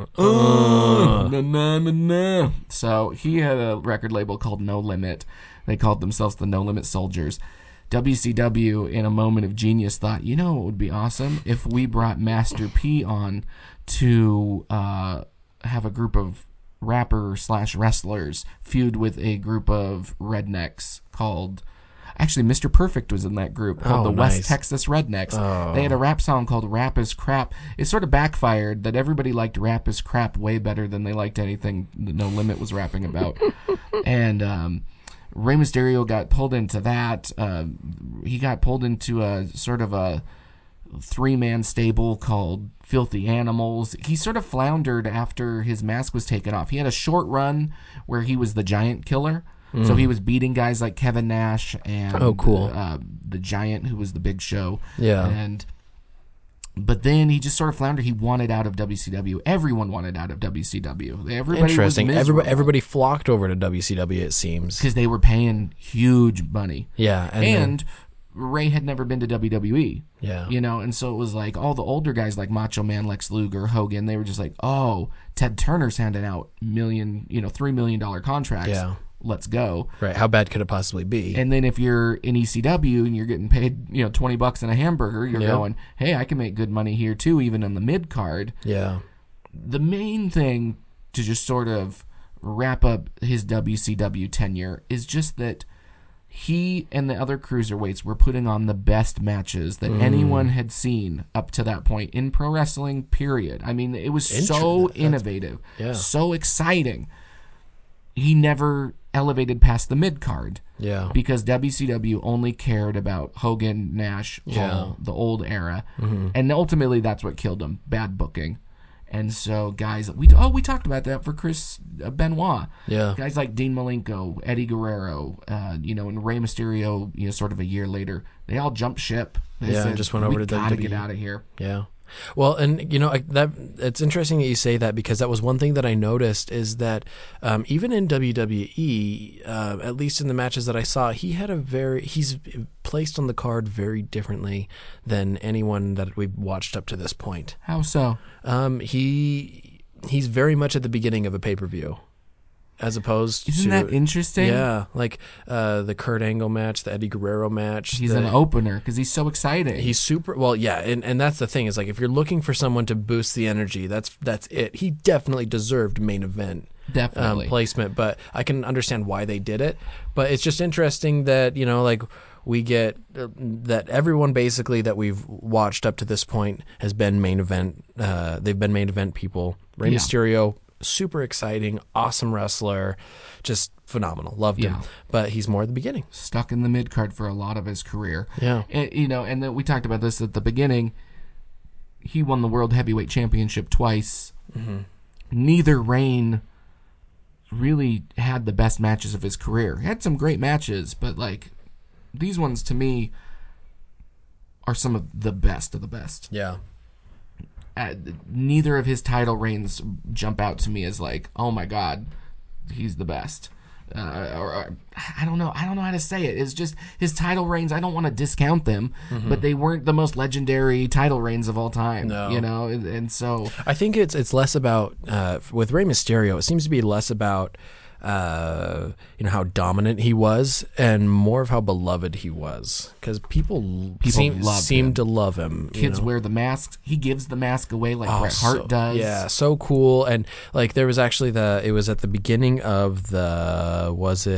na, na, na. So he had a record label called No Limit. They called themselves the No Limit Soldiers. WCW, in a moment of genius, thought, it would be awesome if we brought Master P on to have a group of rapper/wrestlers feud with a group of rednecks called... Actually, Mr. Perfect was in that group called the nice. West Texas Rednecks. They had a rap song called Rap is Crap. It sort of backfired that everybody liked Rap is Crap way better than they liked anything that No Limit was rapping about. And Rey Mysterio got pulled into that. He got pulled into a sort of a 3-man stable called Filthy Animals. He sort of floundered after his mask was taken off. He had a short run where he was the Giant Killer. So he was beating guys like Kevin Nash and the Giant, who was the Big Show. Yeah. But then he just sort of floundered. He wanted out of WCW. Everyone wanted out of WCW. Everybody Interesting. was miserable. Everybody flocked over to WCW, it seems. Because they were paying huge money. Yeah. And Ray had never been to WWE. Yeah. And so it was like all the older guys like Macho Man, Lex Luger, Hogan, they were just like, oh, Ted Turner's handing out $3 million contracts. Yeah. let's go. Right. How bad could it possibly be? And then if you're in ECW and you're getting paid, $20 in a hamburger, you're going, hey, I can make good money here too, even in the mid card. Yeah. The main thing to just sort of wrap up his WCW tenure is just that he and the other cruiserweights were putting on the best matches that anyone had seen up to that point in pro wrestling, period. I mean, it was so innovative, so exciting. He never elevated past the mid-card because WCW only cared about Hogan, Nash, Hall, the old era. And ultimately, that's what killed him, bad booking. And so guys, we talked about that for Chris Benoit. Yeah. Guys like Dean Malenko, Eddie Guerrero, and Rey Mysterio, sort of a year later, they all jumped ship. They said, just went over to WWE. Gotta get out of here. Yeah. Well, and that it's interesting that you say that, because that was one thing that I noticed is that even in WWE, at least in the matches that I saw, he's placed on the card very differently than anyone that we've watched up to this point. How so? He's very much at the beginning of a pay-per-view. As opposed to... Isn't that interesting? Yeah, like the Kurt Angle match, the Eddie Guerrero match. He's an opener because he's so exciting. He's super... Well, yeah, and that's the thing, is like if you're looking for someone to boost the energy, that's it. He definitely deserved main event placement, but I can understand why they did it. But it's just interesting that, we get that everyone basically that we've watched up to this point has been main event. They've been main event people. Rey Mysterio... super exciting, awesome wrestler, just phenomenal. Loved him. But he's more at the beginning. Stuck in the mid card for a lot of his career. Yeah. And then we talked about this at the beginning. He won the World Heavyweight Championship twice. Neither reign really had the best matches of his career. He had some great matches, but these ones to me are some of the best of the best. Yeah. Neither of his title reigns jump out to me as oh my God, he's the best. Or I don't know how to say it. It's just his title reigns. I don't want to discount them, but they weren't the most legendary title reigns of all time. No. And so I think it's less about with Rey Mysterio. It seems to be less about how dominant he was, and more of how beloved he was, because people seem to love him. Kids wear the masks. He gives the mask away like Bret Hart does. Yeah, so cool. And there was actually it was at the beginning of the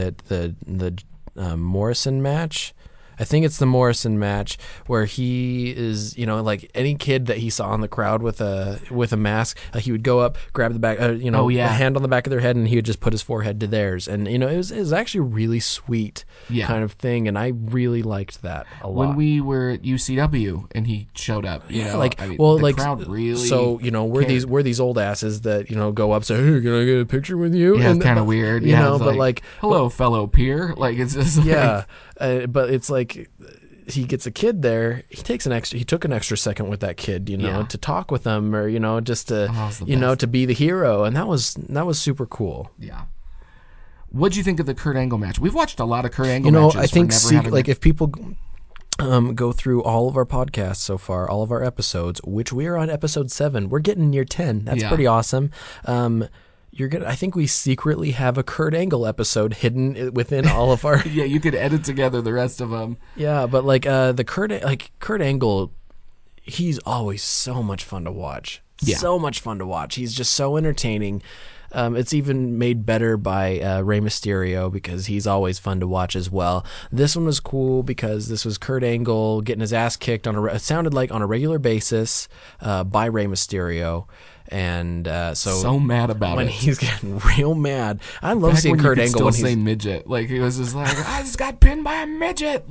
Morrison match. I think it's the Morrison match where he is, any kid that he saw in the crowd with a mask, he would go up, grab the back, a hand on the back of their head, and he would just put his forehead to theirs. And, it was actually a really sweet kind of thing. And I really liked that a lot. When we were at UCW and he showed up, the crowd really. So, we're these old asses that, go up, say, hey, can I get a picture with you? Yeah, it's kind of weird. But hello, fellow peer. It's just but it's he gets a kid there. He took an extra second with that kid, to talk with them, or just to to be the hero, and that was super cool. Yeah. What'd you think of the Kurt Angle match? We've watched a lot of Kurt Angle matches. I think if people go through all of our podcasts so far, all of our episodes, which we are on episode 7, we're getting near 10. That's pretty awesome. I think we secretly have a Kurt Angle episode hidden within all of our. Yeah, you could edit together the rest of them. Yeah, but the Kurt Angle, he's always so much fun to watch. Yeah. So much fun to watch. He's just so entertaining. It's even made better by Rey Mysterio, because he's always fun to watch as well. This one was cool because this was Kurt Angle getting his ass kicked it sounded like on a regular basis by Rey Mysterio. And so mad about when he's getting real mad. I love seeing Kurt Angle still when say midget. He was just I just got pinned by a midget.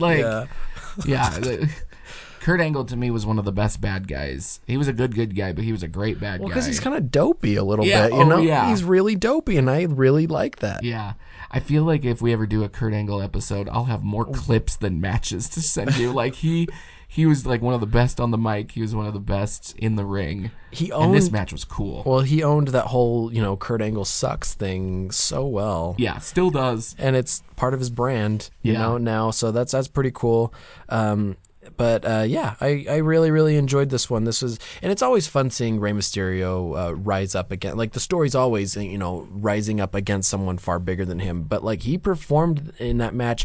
Kurt Angle to me was one of the best bad guys. He was a good guy, but he was a great bad guy. Because he's kind of dopey a little bit, He's really dopey, and I really like that. Yeah. I feel like if we ever do a Kurt Angle episode, I'll have more clips than matches to send you. He was one of the best on the mic. He was one of the best in the ring. And this match was cool. Well, he owned that whole, Kurt Angle sucks thing so well. Yeah, still does. And it's part of his brand, now. So that's pretty cool. But yeah, I really, really enjoyed this one. And it's always fun seeing Rey Mysterio rise up again. Like, the story's always, rising up against someone far bigger than him. But, like, he performed in that match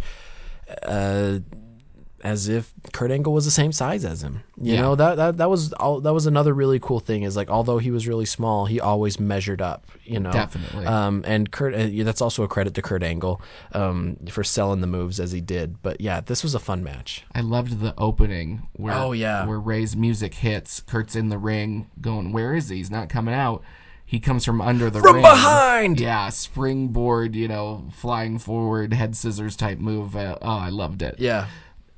as if Kurt Angle was the same size as him. You know, that was another really cool thing, is like, although he was really small, he always measured up, Definitely. And Kurt, that's also a credit to Kurt Angle for selling the moves as he did. But yeah, this was a fun match. I loved the opening where where Ray's music hits. Kurt's in the ring going, where is he? He's not coming out. He comes from under the ring. From behind! Yeah, springboard, flying forward, head scissors type move. I loved it. Yeah.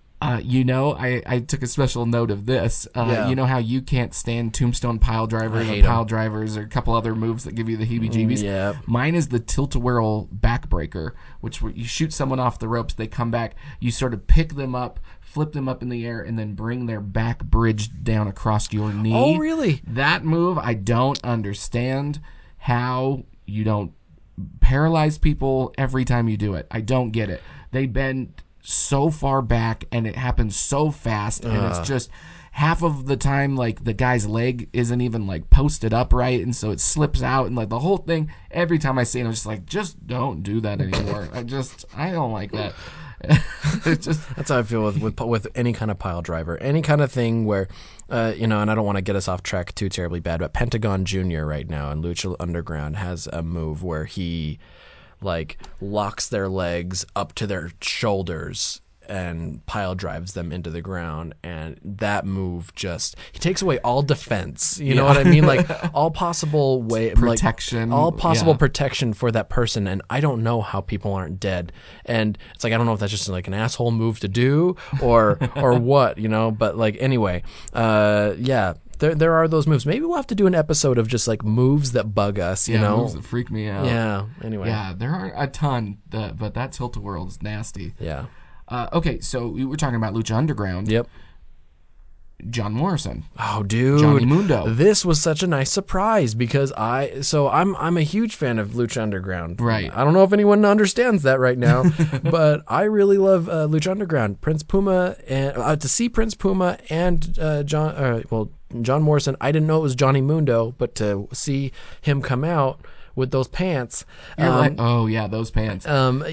I took a special note of this. You know how you can't stand tombstone pile drivers or pile drivers or a couple other moves that give you the heebie-jeebies? Yeah. Mine is the tilt-a-whirl backbreaker, which you shoot someone off the ropes, they come back, you sort of pick them up, flip them up in the air, and then bring their back bridge down across your knee. Oh, really? That move, I don't understand how you don't paralyze people every time you do it. I don't get it. They bend so far back and it happens so fast, and it's just half of the time, like, the guy's leg isn't even like posted upright, and so it slips out, and like the whole thing, every time I see it, I'm just like, just don't do that anymore. I don't like that. That's how I feel with any kind of pile driver, any kind of thing where and I don't want to get us off track too terribly bad, but Pentagon Jr. right now in Lucha Underground has a move where he like locks their legs up to their shoulders and pile drives them into the ground, and that move he takes away all defense. You know what I mean? Like, all possible protection, protection for that person. And I don't know how people aren't dead. And it's like, I don't know if that's just like an asshole move to do or what, But like, anyway, yeah. There are those moves. Maybe we'll have to do an episode of just like moves that bug us, you know? Moves that freak me out. Yeah. Anyway. Yeah, there are a ton, but that tilt-a-whirl is nasty. Yeah. Okay, so we were talking about Lucha Underground. Yep. John Morrison. Oh, dude. Johnny Mundo. This was such a nice surprise because I'm a huge fan of Lucha Underground. Right. I don't know if anyone understands that right now, but I really love Lucha Underground. Prince Puma, and to see Prince Puma and John Morrison, I didn't know it was Johnny Mundo, but to see him come out with those pants. Right. Oh, yeah, those pants.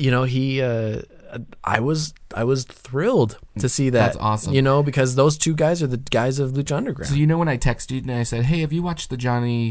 I was thrilled to see that. That's awesome. Because those two guys are the guys of Lucha Underground. So when I texted you and I said, "Hey, have you watched the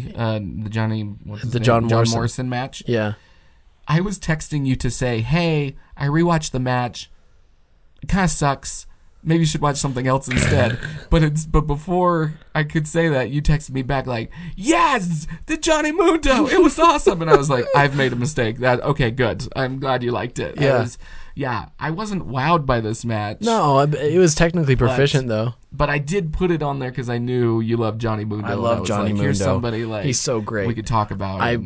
John Morrison match?" Yeah. I was texting you to say, "Hey, I rewatched the match. It kind of sucks. Maybe you should watch something else instead." But before I could say that, you texted me back like, "Yes, the Johnny Mundo. It was awesome." And I was like, "I've made a mistake. Okay, good. I'm glad you liked it." Yeah. I wasn't wowed by this match. No, it was technically proficient though. But I did put it on there because I knew you love Johnny Mundo. I love Johnny Mundo. Here's somebody he's so great. We could talk about him.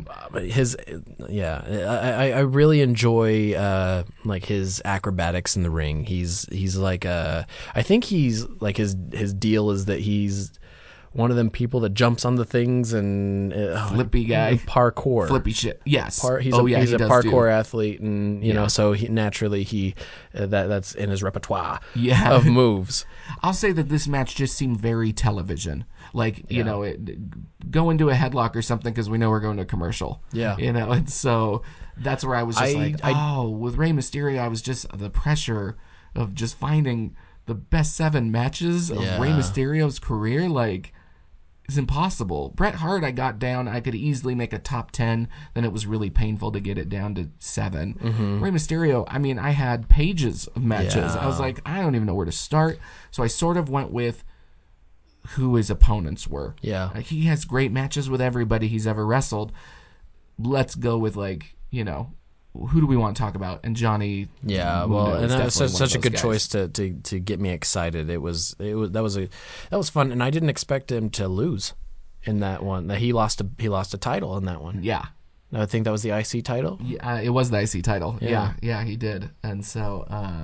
I really enjoy like his acrobatics in the ring. He's like I think he's like his deal is that he's one of them people that jumps on the things and flippy guy, parkour, flippy shit. Yes, he's a parkour athlete, and you know, so naturally that's in his repertoire of moves. I'll say that this match just seemed very television, like go into a headlock or something because we know we're going to a commercial. And so that's where I was just with Rey Mysterio, I was just the pressure of just finding the best 7 matches of Rey Mysterio's career, like, is impossible. Bret Hart, I got down. I could easily make a top 10. Then it was really painful to get it down to 7. Mm-hmm. Rey Mysterio, I mean, I had pages of matches. I was like, I don't even know where to start. So I sort of went with who his opponents were. He has great matches with everybody he's ever wrestled. Let's go with, like, who do we want to talk about? And Johnny. Well, and that was such a good choice to get me excited. That was fun, and I didn't expect him to lose in that one. That he lost a title in that one. Yeah, I think that was the IC title. Yeah, it was the IC title. Yeah, he did, and so.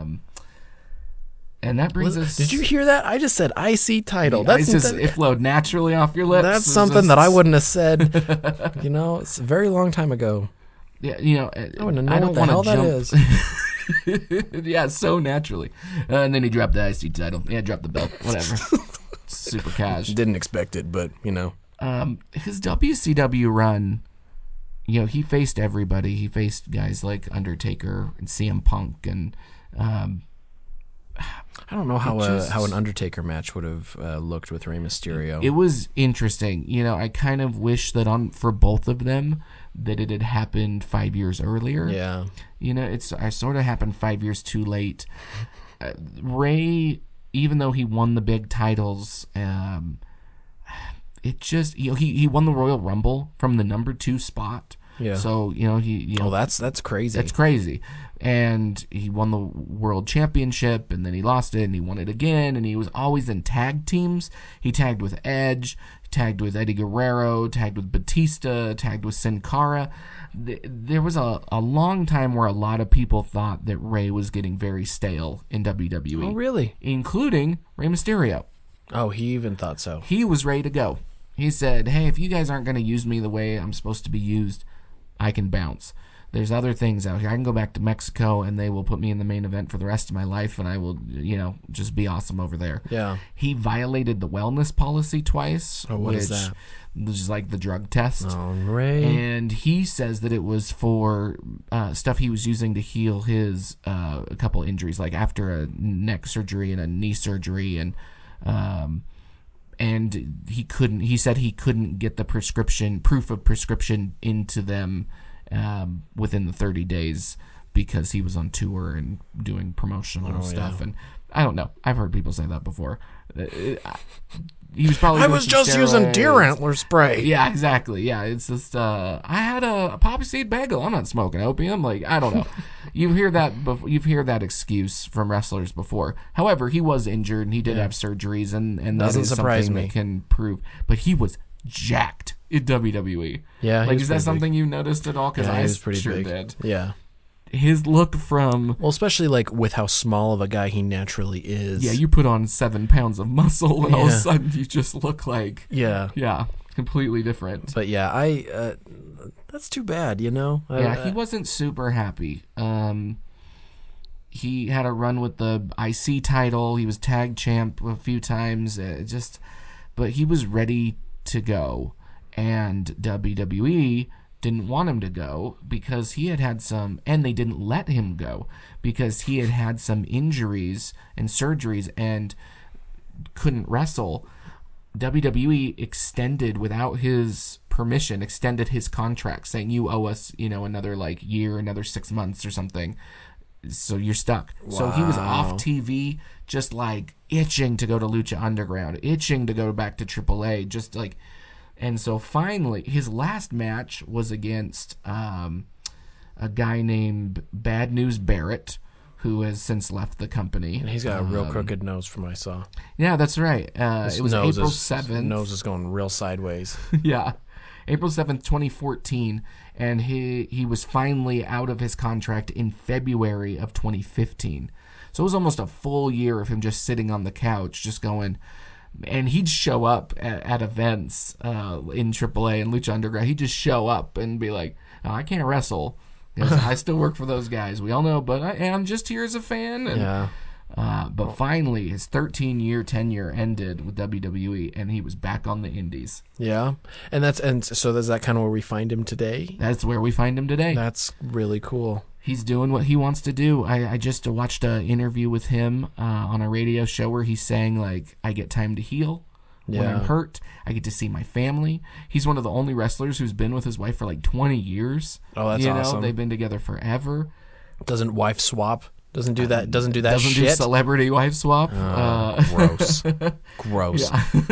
And that brings us. Did you hear that? I just said IC title. It flowed naturally off your lips. That's something that I wouldn't have said. It's a very long time ago. Yeah, I wouldn't know what the hell that is. Yeah, so naturally. And then he dropped the IC title. Yeah, dropped the belt. Whatever. Super cash. Didn't expect it, but you know. His WCW run, you know, he faced everybody. He faced guys like Undertaker and CM Punk, and I don't know how an Undertaker match would have looked with Rey Mysterio. It was interesting. You know, I kind of wish that for both of them that it had happened 5 years earlier. Yeah. You know, I sort of happened 5 years too late. Rey, even though he won the big titles, it just, you know, he won the Royal Rumble from the number 2 spot. Yeah. So, you know, that's crazy. That's crazy. And he won the world championship, and then he lost it, and he won it again, and he was always in tag teams. He tagged with Edge, tagged with Eddie Guerrero, tagged with Batista, tagged with Sin Cara. There was a long time where a lot of people thought that Rey was getting very stale in WWE. Oh, really? Including Rey Mysterio. Oh, he even thought so. He was ready to go. He said, hey, if you guys aren't going to use me the way I'm supposed to be used, I can bounce. There's other things out here. I can go back to Mexico, and they will put me in the main event for the rest of my life, and I will, you know, just be awesome over there. Yeah. He violated the wellness policy twice. Oh, what is that? Which is like the drug test. Oh, Rey. And he says that it was for stuff he was using to heal his a couple injuries, like after a neck surgery and a knee surgery, and he said he couldn't get the proof of prescription into them within the 30 days because he was on tour and doing promotional stuff. Yeah. And I don't know. I've heard people say that before. He was probably. I was just using deer antler spray. Yeah, exactly. Yeah, it's just. I had a poppy seed bagel. I'm not smoking opium. Like, I don't know. You hear that excuse from wrestlers before. However, he was injured and he did have surgeries, and that doesn't is surprise something me. that can prove. But he was jacked in WWE. Yeah, like, is that something you noticed at all? Because I was pretty sure big. did. Yeah. His look from... Well, especially like with how small of a guy he naturally is. Yeah, you put on 7 pounds of muscle and all of a sudden you just look like... Yeah, completely different. But yeah, that's too bad, you know? He wasn't super happy. He had a run with the IC title. He was tag champ a few times. But he was ready to go. And WWE... didn't want him to go because he had some, and they didn't let him go because he had some injuries and surgeries and couldn't wrestle. WWE extended, without his permission, extended his contract, saying you owe us, you know, another like year, another 6 months or something. So you're stuck. Wow. So he was off TV, just like itching to go to Lucha Underground, itching to go back to AAA, just like. And so finally, his last match was against a guy named Bad News Barrett, who has since left the company. And he's got a real crooked nose from what I saw. Yeah, that's right. It was April 7th. His nose is going real sideways. Yeah. April 7th, 2014. And he was finally out of his contract in February of 2015. So it was almost a full year of him just sitting on the couch, just going... And he'd show up at events in AAA and Lucha Underground. He'd just show up and be like, oh, I can't wrestle. I still work for those guys. We all know, but I'm just here as a fan. And, yeah. But finally, his 13-year tenure ended with WWE, and he was back on the indies. Yeah. And so is that kind of where we find him today? That's where we find him today. That's really cool. He's doing what he wants to do. I just watched an interview with him on a radio show where he's saying, like, I get time to heal when I'm hurt. I get to see my family. He's one of the only wrestlers who's been with his wife for like 20 years. Oh, that's awesome. They've been together forever. Doesn't wife swap? Doesn't do that shit? Doesn't do celebrity wife swap. Gross. Gross.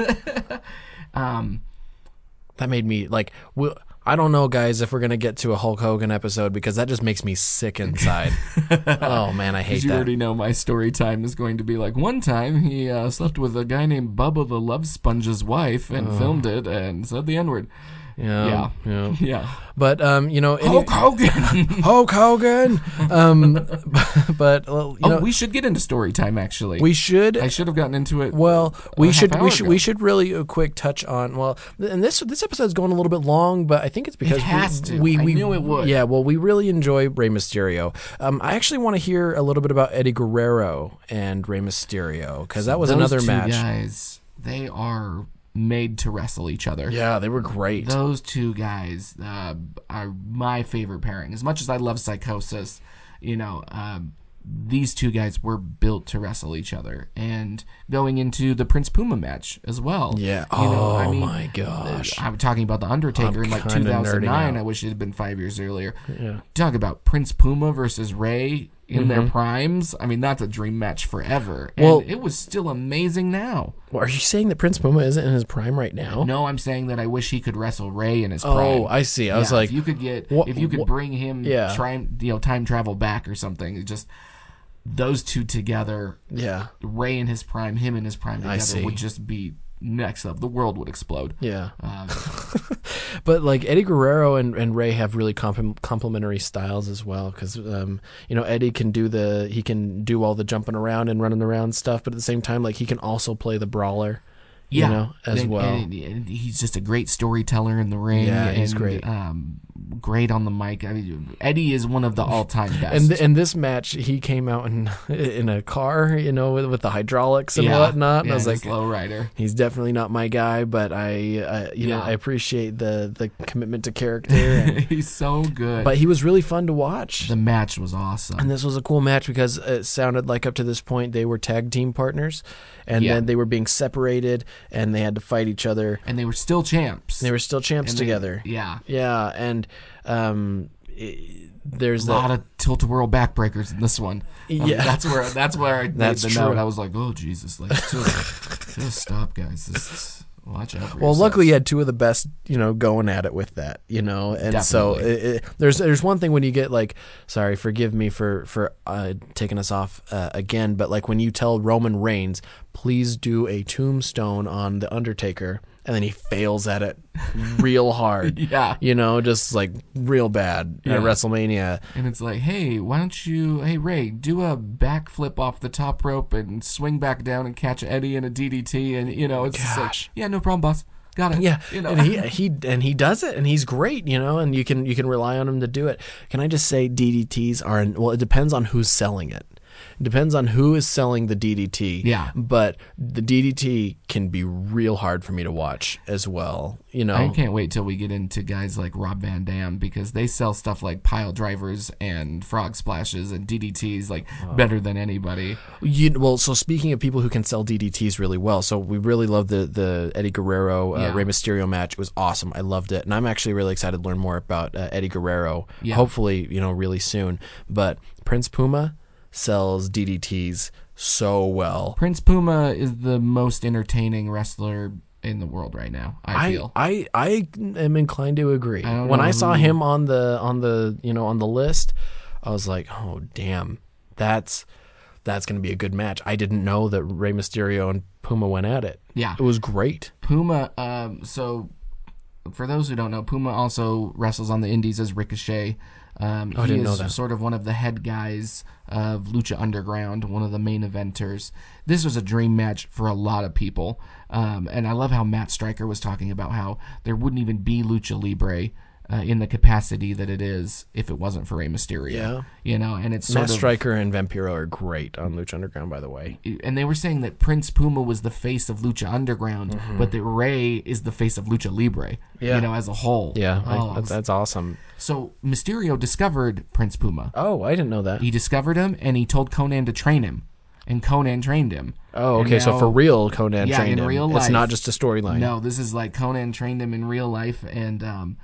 That made me, like... I don't know, guys, if we're going to get to a Hulk Hogan episode because that just makes me sick inside. Oh, man, I hate that. You already know my story time is going to be like, one time he slept with a guy named Bubba the Love Sponge's wife and filmed it and said the N-word. Yeah. Yeah. But Hulk Hogan. Hulk Hogan. But We should get into story time. Actually, we should. I should have gotten into it. Well, we should really a quick touch on. Well, and this episode's going a little bit long, but I think it's because we knew it would. Yeah, well, we really enjoy Rey Mysterio. I actually want to hear a little bit about Eddie Guerrero and Rey Mysterio because that was another match. Those two guys, they are made to wrestle each other. Yeah, they were great. Those two guys are my favorite pairing. As much as I love Psychosis, these two guys were built to wrestle each other. And going into the Prince Puma match as well. Yeah. My gosh. I'm talking about The Undertaker in like 2009. I wish it had been 5 years earlier. Yeah. Talk about Prince Puma versus Rey in their primes. I mean, that's a dream match forever. And it was still amazing now. Well, are you saying that Prince Puma isn't in his prime right now? No, I'm saying that I wish he could wrestle Rey in his prime. Oh, I see. I was like, if you could bring him time travel back or something, just those two together. Yeah. Rey in his prime, him in his prime together would just be next up. The world would explode. Yeah. But like Eddie Guerrero and Rey have really complementary styles as well because Eddie can do all the jumping around and running around stuff, but at the same time like he can also play the brawler. As well. And he's just a great storyteller in the ring. Yeah, he's great. Great on the mic. I mean, Eddie is one of the all-time best. And this match, he came out in a car, with the hydraulics and whatnot. And I was like, low rider. He's definitely not my guy, but I appreciate the commitment to character. And, he's so good. But he was really fun to watch. The match was awesome. And this was a cool match because it sounded like up to this point they were tag team partners. And then they were being separated, and they had to fight each other. And they were still champs. Together. Yeah. Yeah, and there's a lot of tilt-a-whirl backbreakers in this one. Yeah. That's where I made the true. note. I was like, oh, Jesus. Like, just stop, guys. Watch out for Well, yourselves. luckily you had two of the best, going at it with that, and Definitely. So there's one thing when you get like, sorry, forgive me for taking us off again, but like when you tell Roman Reigns, please do a tombstone on the Undertaker, and then he fails at it real hard. Yeah. Just like real bad at WrestleMania. And it's like, hey, why don't you, Ray, do a backflip off the top rope and swing back down and catch Eddie in a DDT, and it's just like, yeah, no problem, boss. Got it. Yeah, and he does it, and he's great, and you can rely on him to do it. Can I just say DDTs it depends on who's selling it. It depends on who is selling the DDT. Yeah. But the DDT can be real hard for me to watch as well. I can't wait till we get into guys like Rob Van Dam because they sell stuff like pile drivers and frog splashes and DDTs better than anybody. So speaking of people who can sell DDTs really well, so we really loved the Eddie Guerrero Rey Mysterio match. It was awesome. I loved it, and I'm actually really excited to learn more about Eddie Guerrero. Yeah. Hopefully, really soon. But Prince Puma sells DDTs so well. Prince Puma is the most entertaining wrestler in the world right now. I feel. I am inclined to agree. When I saw him on the list, I was like, oh damn, that's going to be a good match. I didn't know that Rey Mysterio and Puma went at it. Yeah, it was great. Puma. So for those who don't know, Puma also wrestles on the Indies as Ricochet. I didn't know that. Sort of one of the head guys of Lucha Underground, one of the main eventers. This was a dream match for a lot of people. And I love how Matt Stryker was talking about how there wouldn't even be Lucha Libre in the capacity that it is if it wasn't for Rey Mysterio. Yeah. And it's Matt Stryker and Vampiro are great on Lucha Underground, by the way. And they were saying that Prince Puma was the face of Lucha Underground, but that Rey is the face of Lucha Libre, as a whole. Yeah, that's awesome. So Mysterio discovered Prince Puma. Oh, I didn't know that. He discovered him, and he told Conan to train him. And Conan trained him. Oh, okay. So for real, Conan trained him. In real life. It's not just a storyline. No, this is like Conan trained him in real life, and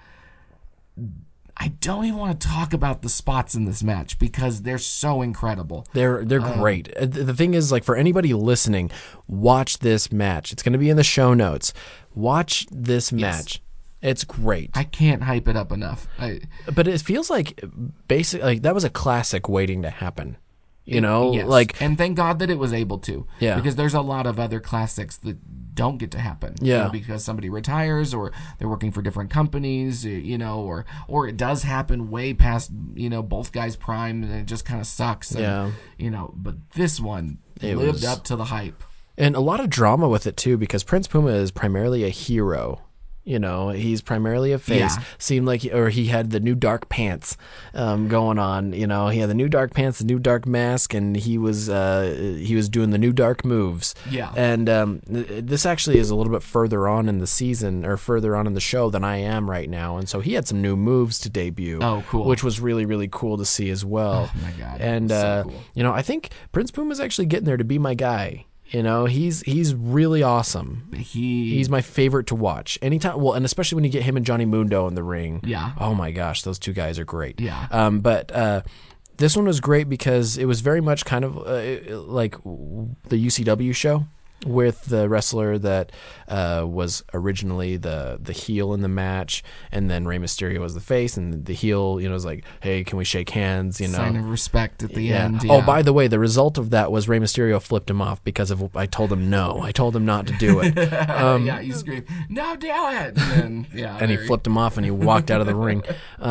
I don't even want to talk about the spots in this match because they're so incredible. They're great. The thing is, like, for anybody listening, watch this match. It's going to be in the show notes. Watch this match. It's great. I can't hype it up enough. But it feels like basically that was a classic waiting to happen. Yes. And thank God that it was able to. Yeah. Because there's a lot of other classics that don't get to happen. Yeah. Because somebody retires or they're working for different companies, or it does happen way past, both guys' prime, and it just kind of sucks. And, but this one lived up to the hype. And a lot of drama with it too, because Prince Puma is primarily a hero. He's primarily a face. Yeah. Seemed like, he had the new dark pants going on. He had the new dark pants, the new dark mask, and he was doing the new dark moves. Yeah. And this actually is a little bit further on in the season, or further on in the show than I am right now. And so he had some new moves to debut. Oh, cool. Which was really, really cool to see as well. Oh my God. And so cool. I think Prince Puma is actually getting there to be my guy. He's really awesome. He's my favorite to watch anytime. Well, and especially when you get him and Johnny Mundo in the ring. Yeah. Oh my gosh, those two guys are great. Yeah. But this one was great because it was very much kind of like the UCW show with the wrestler that was originally the heel in the match, and then Rey Mysterio was the face, and the heel, was like, hey, can we shake hands? Sign of respect at the end. Yeah. Oh, by the way, the result of that was Rey Mysterio flipped him off because of I told him no. I told him not to do it. Yeah, you screamed, no, do it! And then, and he flipped him off and he walked out of the ring.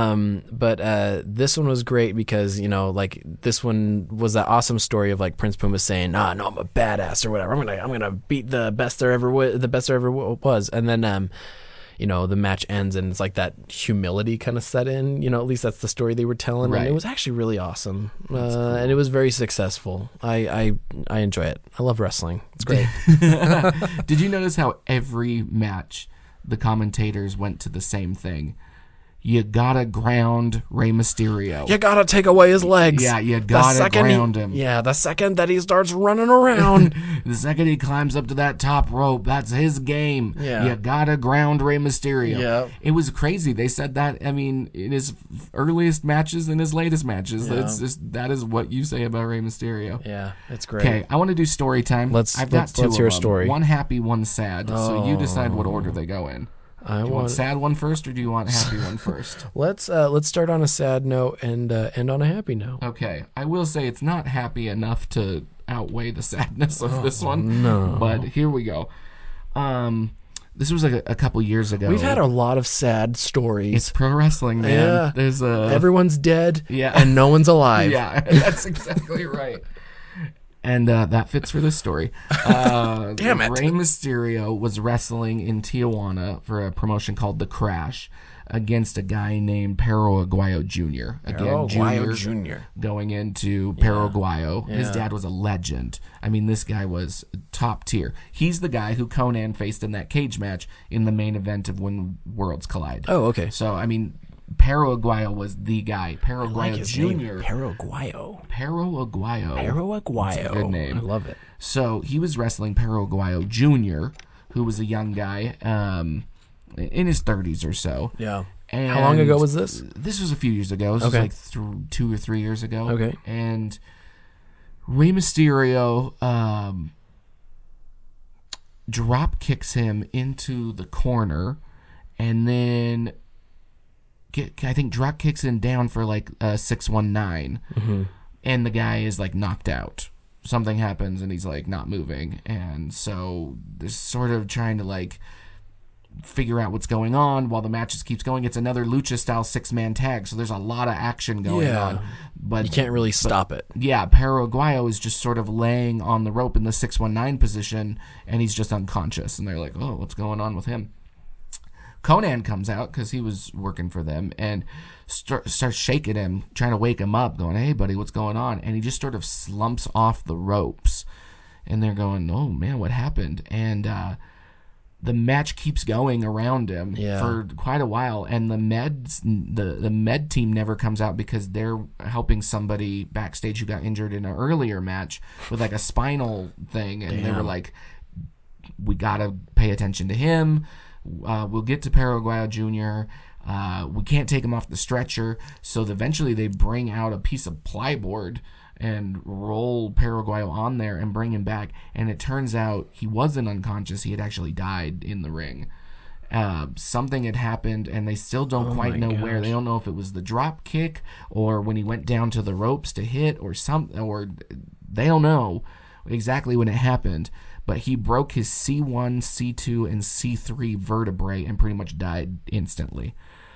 But this one was great because, this one was that awesome story of Prince Puma saying, no, I'm a badass or whatever. I'm gonna beat the best there ever was. And then the match ends and it's like that humility kind of set in. At least that's the story they were telling. Right. And it was actually really awesome. Cool. And it was very successful. I enjoy it. I love wrestling. It's great. Did you notice how every match the commentators went to the same thing? You gotta ground Rey Mysterio. You gotta take away his legs. Yeah, you gotta ground him. Yeah, the second that he starts running around. The second he climbs up to that top rope, that's his game. Yeah. You gotta ground Rey Mysterio. Yeah. It was crazy. They said that, in his earliest matches and his latest matches. Yeah. That is what you say about Rey Mysterio. Yeah, it's great. Okay, I want to do story time. I've got two let's hear a of them. story. One happy, one sad. So you decide what order they go in. Do you want sad one first, or do you want happy one first? Let's start on a sad note and end on a happy note. Okay, I will say it's not happy enough to outweigh the sadness of this one. No, but here we go. This was a couple years ago. We've had a lot of sad stories. It's pro wrestling, man. Yeah. There's everyone's dead. Yeah. And no one's alive. Yeah, that's exactly right. And that fits for this story. Damn it. Rey Mysterio was wrestling in Tijuana for a promotion called The Crash against a guy named Perro Aguayo Jr. Jr. Going into Perro Aguayo. His Yeah. dad was a legend. This guy was top tier. He's the guy who Conan faced in that cage match in the main event of When Worlds Collide. Oh, okay. So, Perro Aguayo was the guy. Perro Aguayo Jr. Perro Aguayo. Perro Aguayo. That's a good name. I love it. So he was wrestling Perro Aguayo Jr., who was a young guy in his 30s or so. Yeah. And how long ago was this? This was a few years ago. This was like 2 or 3 years ago. Okay. And Rey Mysterio drop kicks him into the corner, and then I think drop kicks him down for like a 619, and the guy is knocked out. Something happens and he's not moving, and so they're sort of trying to figure out what's going on while the match just keeps going. It's another lucha style 6-man tag, so there's a lot of action going on, but you can't really stop it. Yeah, Perro Aguayo is just sort of laying on the rope in the 619 position, and he's just unconscious, and they're like, oh, what's going on with him? Conan comes out because he was working for them and starts shaking him, trying to wake him up, going, hey, buddy, what's going on? And he just sort of slumps off the ropes. And they're going, oh, man, what happened? And the match keeps going around him for quite a while. And the med team never comes out because they're helping somebody backstage who got injured in an earlier match with a spinal thing. And they were like, we got to pay attention to him. We'll get to Perro Aguayo Jr. We can't take him off the stretcher, so eventually they bring out a piece of plyboard and roll Perro Aguayo on there and bring him back. And it turns out he wasn't unconscious; he had actually died in the ring. Something had happened, and they still don't quite know where. They don't know if it was the drop kick or when he went down to the ropes to hit or something, or they don't know. exactly when it happened, but he broke his C1, C2, and C3 vertebrae and pretty much died instantly.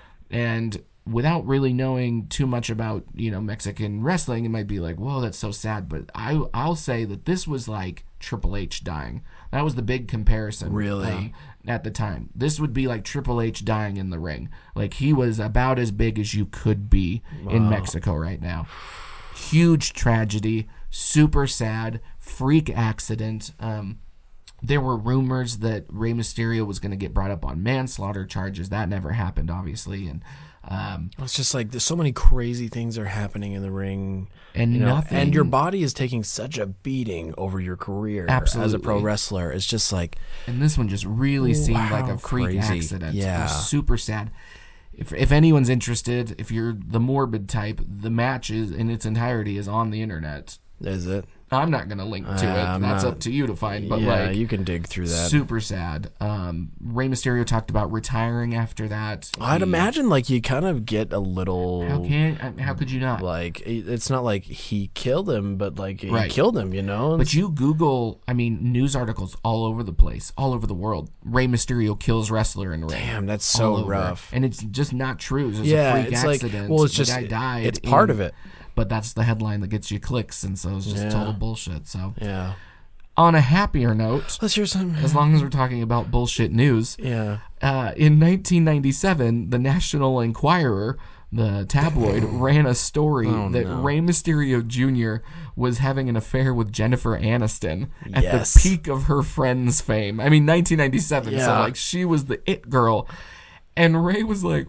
And without really knowing too much about, Mexican wrestling, it might be like, whoa, that's so sad. But I'll say that this was like Triple H dying. That was the big comparison. Really? At the time. This would be like Triple H dying in the ring. Like, he was about as big as you could be in Mexico right now. Huge tragedy. Super sad. Freak accident. There were rumors that Rey Mysterio was going to get brought up on manslaughter charges. That never happened, obviously. And it's just like there's so many crazy things are happening in the ring, and nothing. And your body is taking such a beating over your career as a pro wrestler. It's just like, and this one just really seemed like a freak accident. Yeah, it was super sad. If anyone's interested, if you're the morbid type, the match is in its entirety is on the internet. Is it? I'm not going to link to it. That's up to you to find. But you can dig through that. Super sad. Rey Mysterio talked about retiring after that. I'd imagine you kind of get a little. How could you not? It's not like he killed him, but he killed him. But you Google, news articles all over the place, all over the world. Rey Mysterio kills wrestler in ring. Damn, that's so rough. And it's just not true. It's a freak accident. It's just the guy died. It's part of it. But that's the headline that gets you clicks, and so it's just total bullshit. So, on a happier note, let's hear some. As long as we're talking about bullshit news, in 1997, the National Enquirer, the tabloid, ran a story that Rey Mysterio Jr. was having an affair with Jennifer Aniston at the peak of her Friends fame. 1997, so she was the it girl, and Rey was like,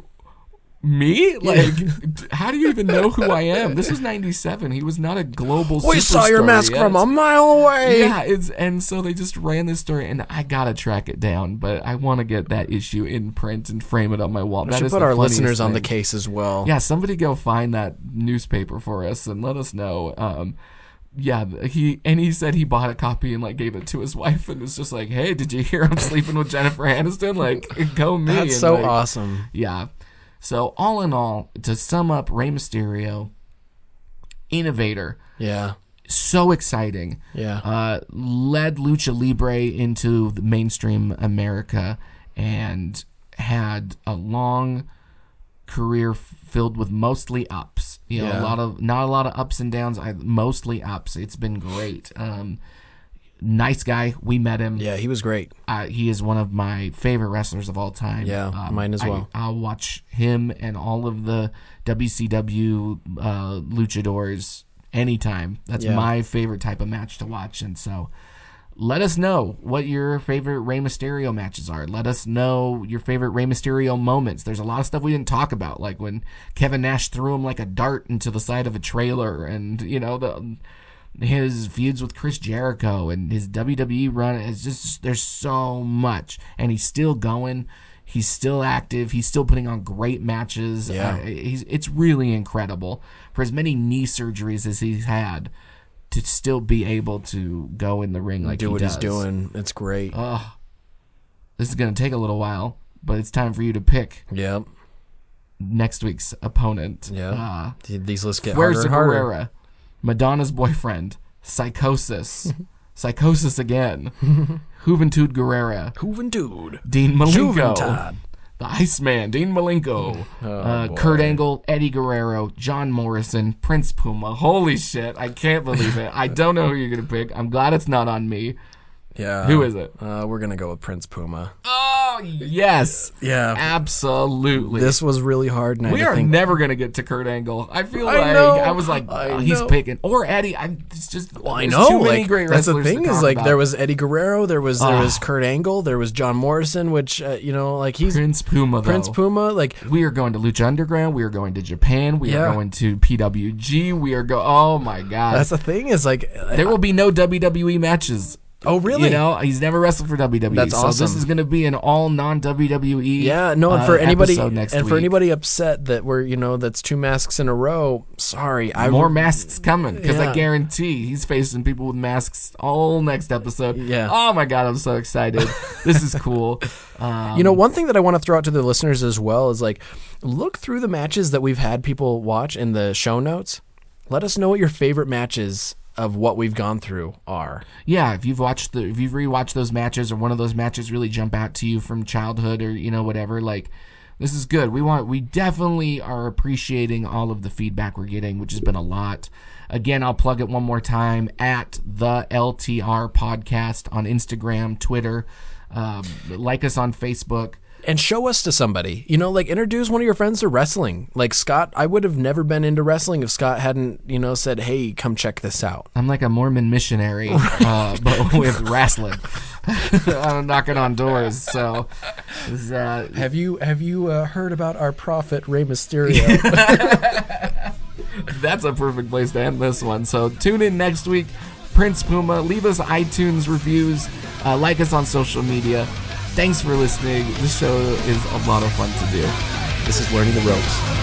me? How do you even know who I am? This was 97. He was not a global superstar. We saw your mask from a mile away. Yeah, and so they just ran this story, and I gotta track it down, but I want to get that issue in print and frame it on my wall. We should put our listeners on the case as well. Yeah, somebody go find that newspaper for us and let us know. He said he bought a copy and gave it to his wife and was just like, hey, did you hear I'm sleeping with Jennifer Aniston? Go me. That's so awesome. Yeah. So all in all, to sum up, Rey Mysterio, innovator. Yeah. So exciting. Yeah. Led Lucha Libre into the mainstream America and had a long career filled with mostly ups. Not a lot of ups and downs, mostly ups. It's been great. Nice guy. We met him. Yeah, he was great. He is one of my favorite wrestlers of all time. Yeah, mine as well. I'll watch him and all of the WCW luchadors anytime. That's my favorite type of match to watch. And so let us know what your favorite Rey Mysterio matches are. Let us know your favorite Rey Mysterio moments. There's a lot of stuff we didn't talk about, like when Kevin Nash threw him like a dart into the side of a trailer, and his feuds with Chris Jericho and his WWE run. It's just, there's so much, and he's still going. He's still active. He's still putting on great matches. Yeah. It's really incredible for as many knee surgeries as he's had to still be able to go in the ring like he does. Do what he's doing. It's great. This is going to take a little while, but it's time for you to pick next week's opponent. Yeah. These lists get harder and harder. Guerrera, Madonna's boyfriend, Psychosis, Psychosis again, Juventud Guerrera, Dean Malenko, the Iceman, Dean Malenko, Kurt Angle, Eddie Guerrero, John Morrison, Prince Puma. Holy shit, I can't believe it. I don't know who you're going to pick. I'm glad it's not on me. Yeah. Who is it? We're going to go with Prince Puma. Oh, yes. Yeah. Absolutely. This was really hard. We are never going to get to Kurt Angle. I feel I was like, he's picking. Or Eddie. It's just, I know. Too many great wrestlers. That's the thing is, there was Eddie Guerrero, there was Kurt Angle, there was John Morrison, which, he's... Prince Puma, though. Prince Puma, we are going to Lucha Underground. We are going to Japan. We are going to PWG. We are oh my God. That's the thing is, there will be no WWE matches. Oh, really? He's never wrestled for WWE. That's awesome. So this is going to be an all non-WWE. Yeah, no, and for anybody for anybody upset that we're that's two masks in a row, sorry, more masks coming, because I guarantee he's facing people with masks all next episode. Yeah. Oh my God, I'm so excited. This is cool. One thing that I want to throw out to the listeners as well is look through the matches that we've had people watch in the show notes. Let us know what your favorite matches of what we've gone through are. Yeah, if you've rewatched those matches, or one of those matches really jump out to you from childhood, or whatever, like, this is good. We definitely are appreciating all of the feedback we're getting, which has been a lot. Again, I'll plug it one more time, at the LTR Podcast on Instagram, Twitter. Like us on Facebook. And show us to somebody. Like, introduce one of your friends to wrestling. Like, Scott, I would have never been into wrestling if Scott hadn't, said, hey, come check this out. I'm like a Mormon missionary, but with wrestling. I'm knocking on doors. So, have you heard about our prophet, Rey Mysterio? That's a perfect place to end this one. So, tune in next week. Prince Puma, leave us iTunes reviews, like us on social media. Thanks for listening. This show is a lot of fun to do. This is Learning the Ropes.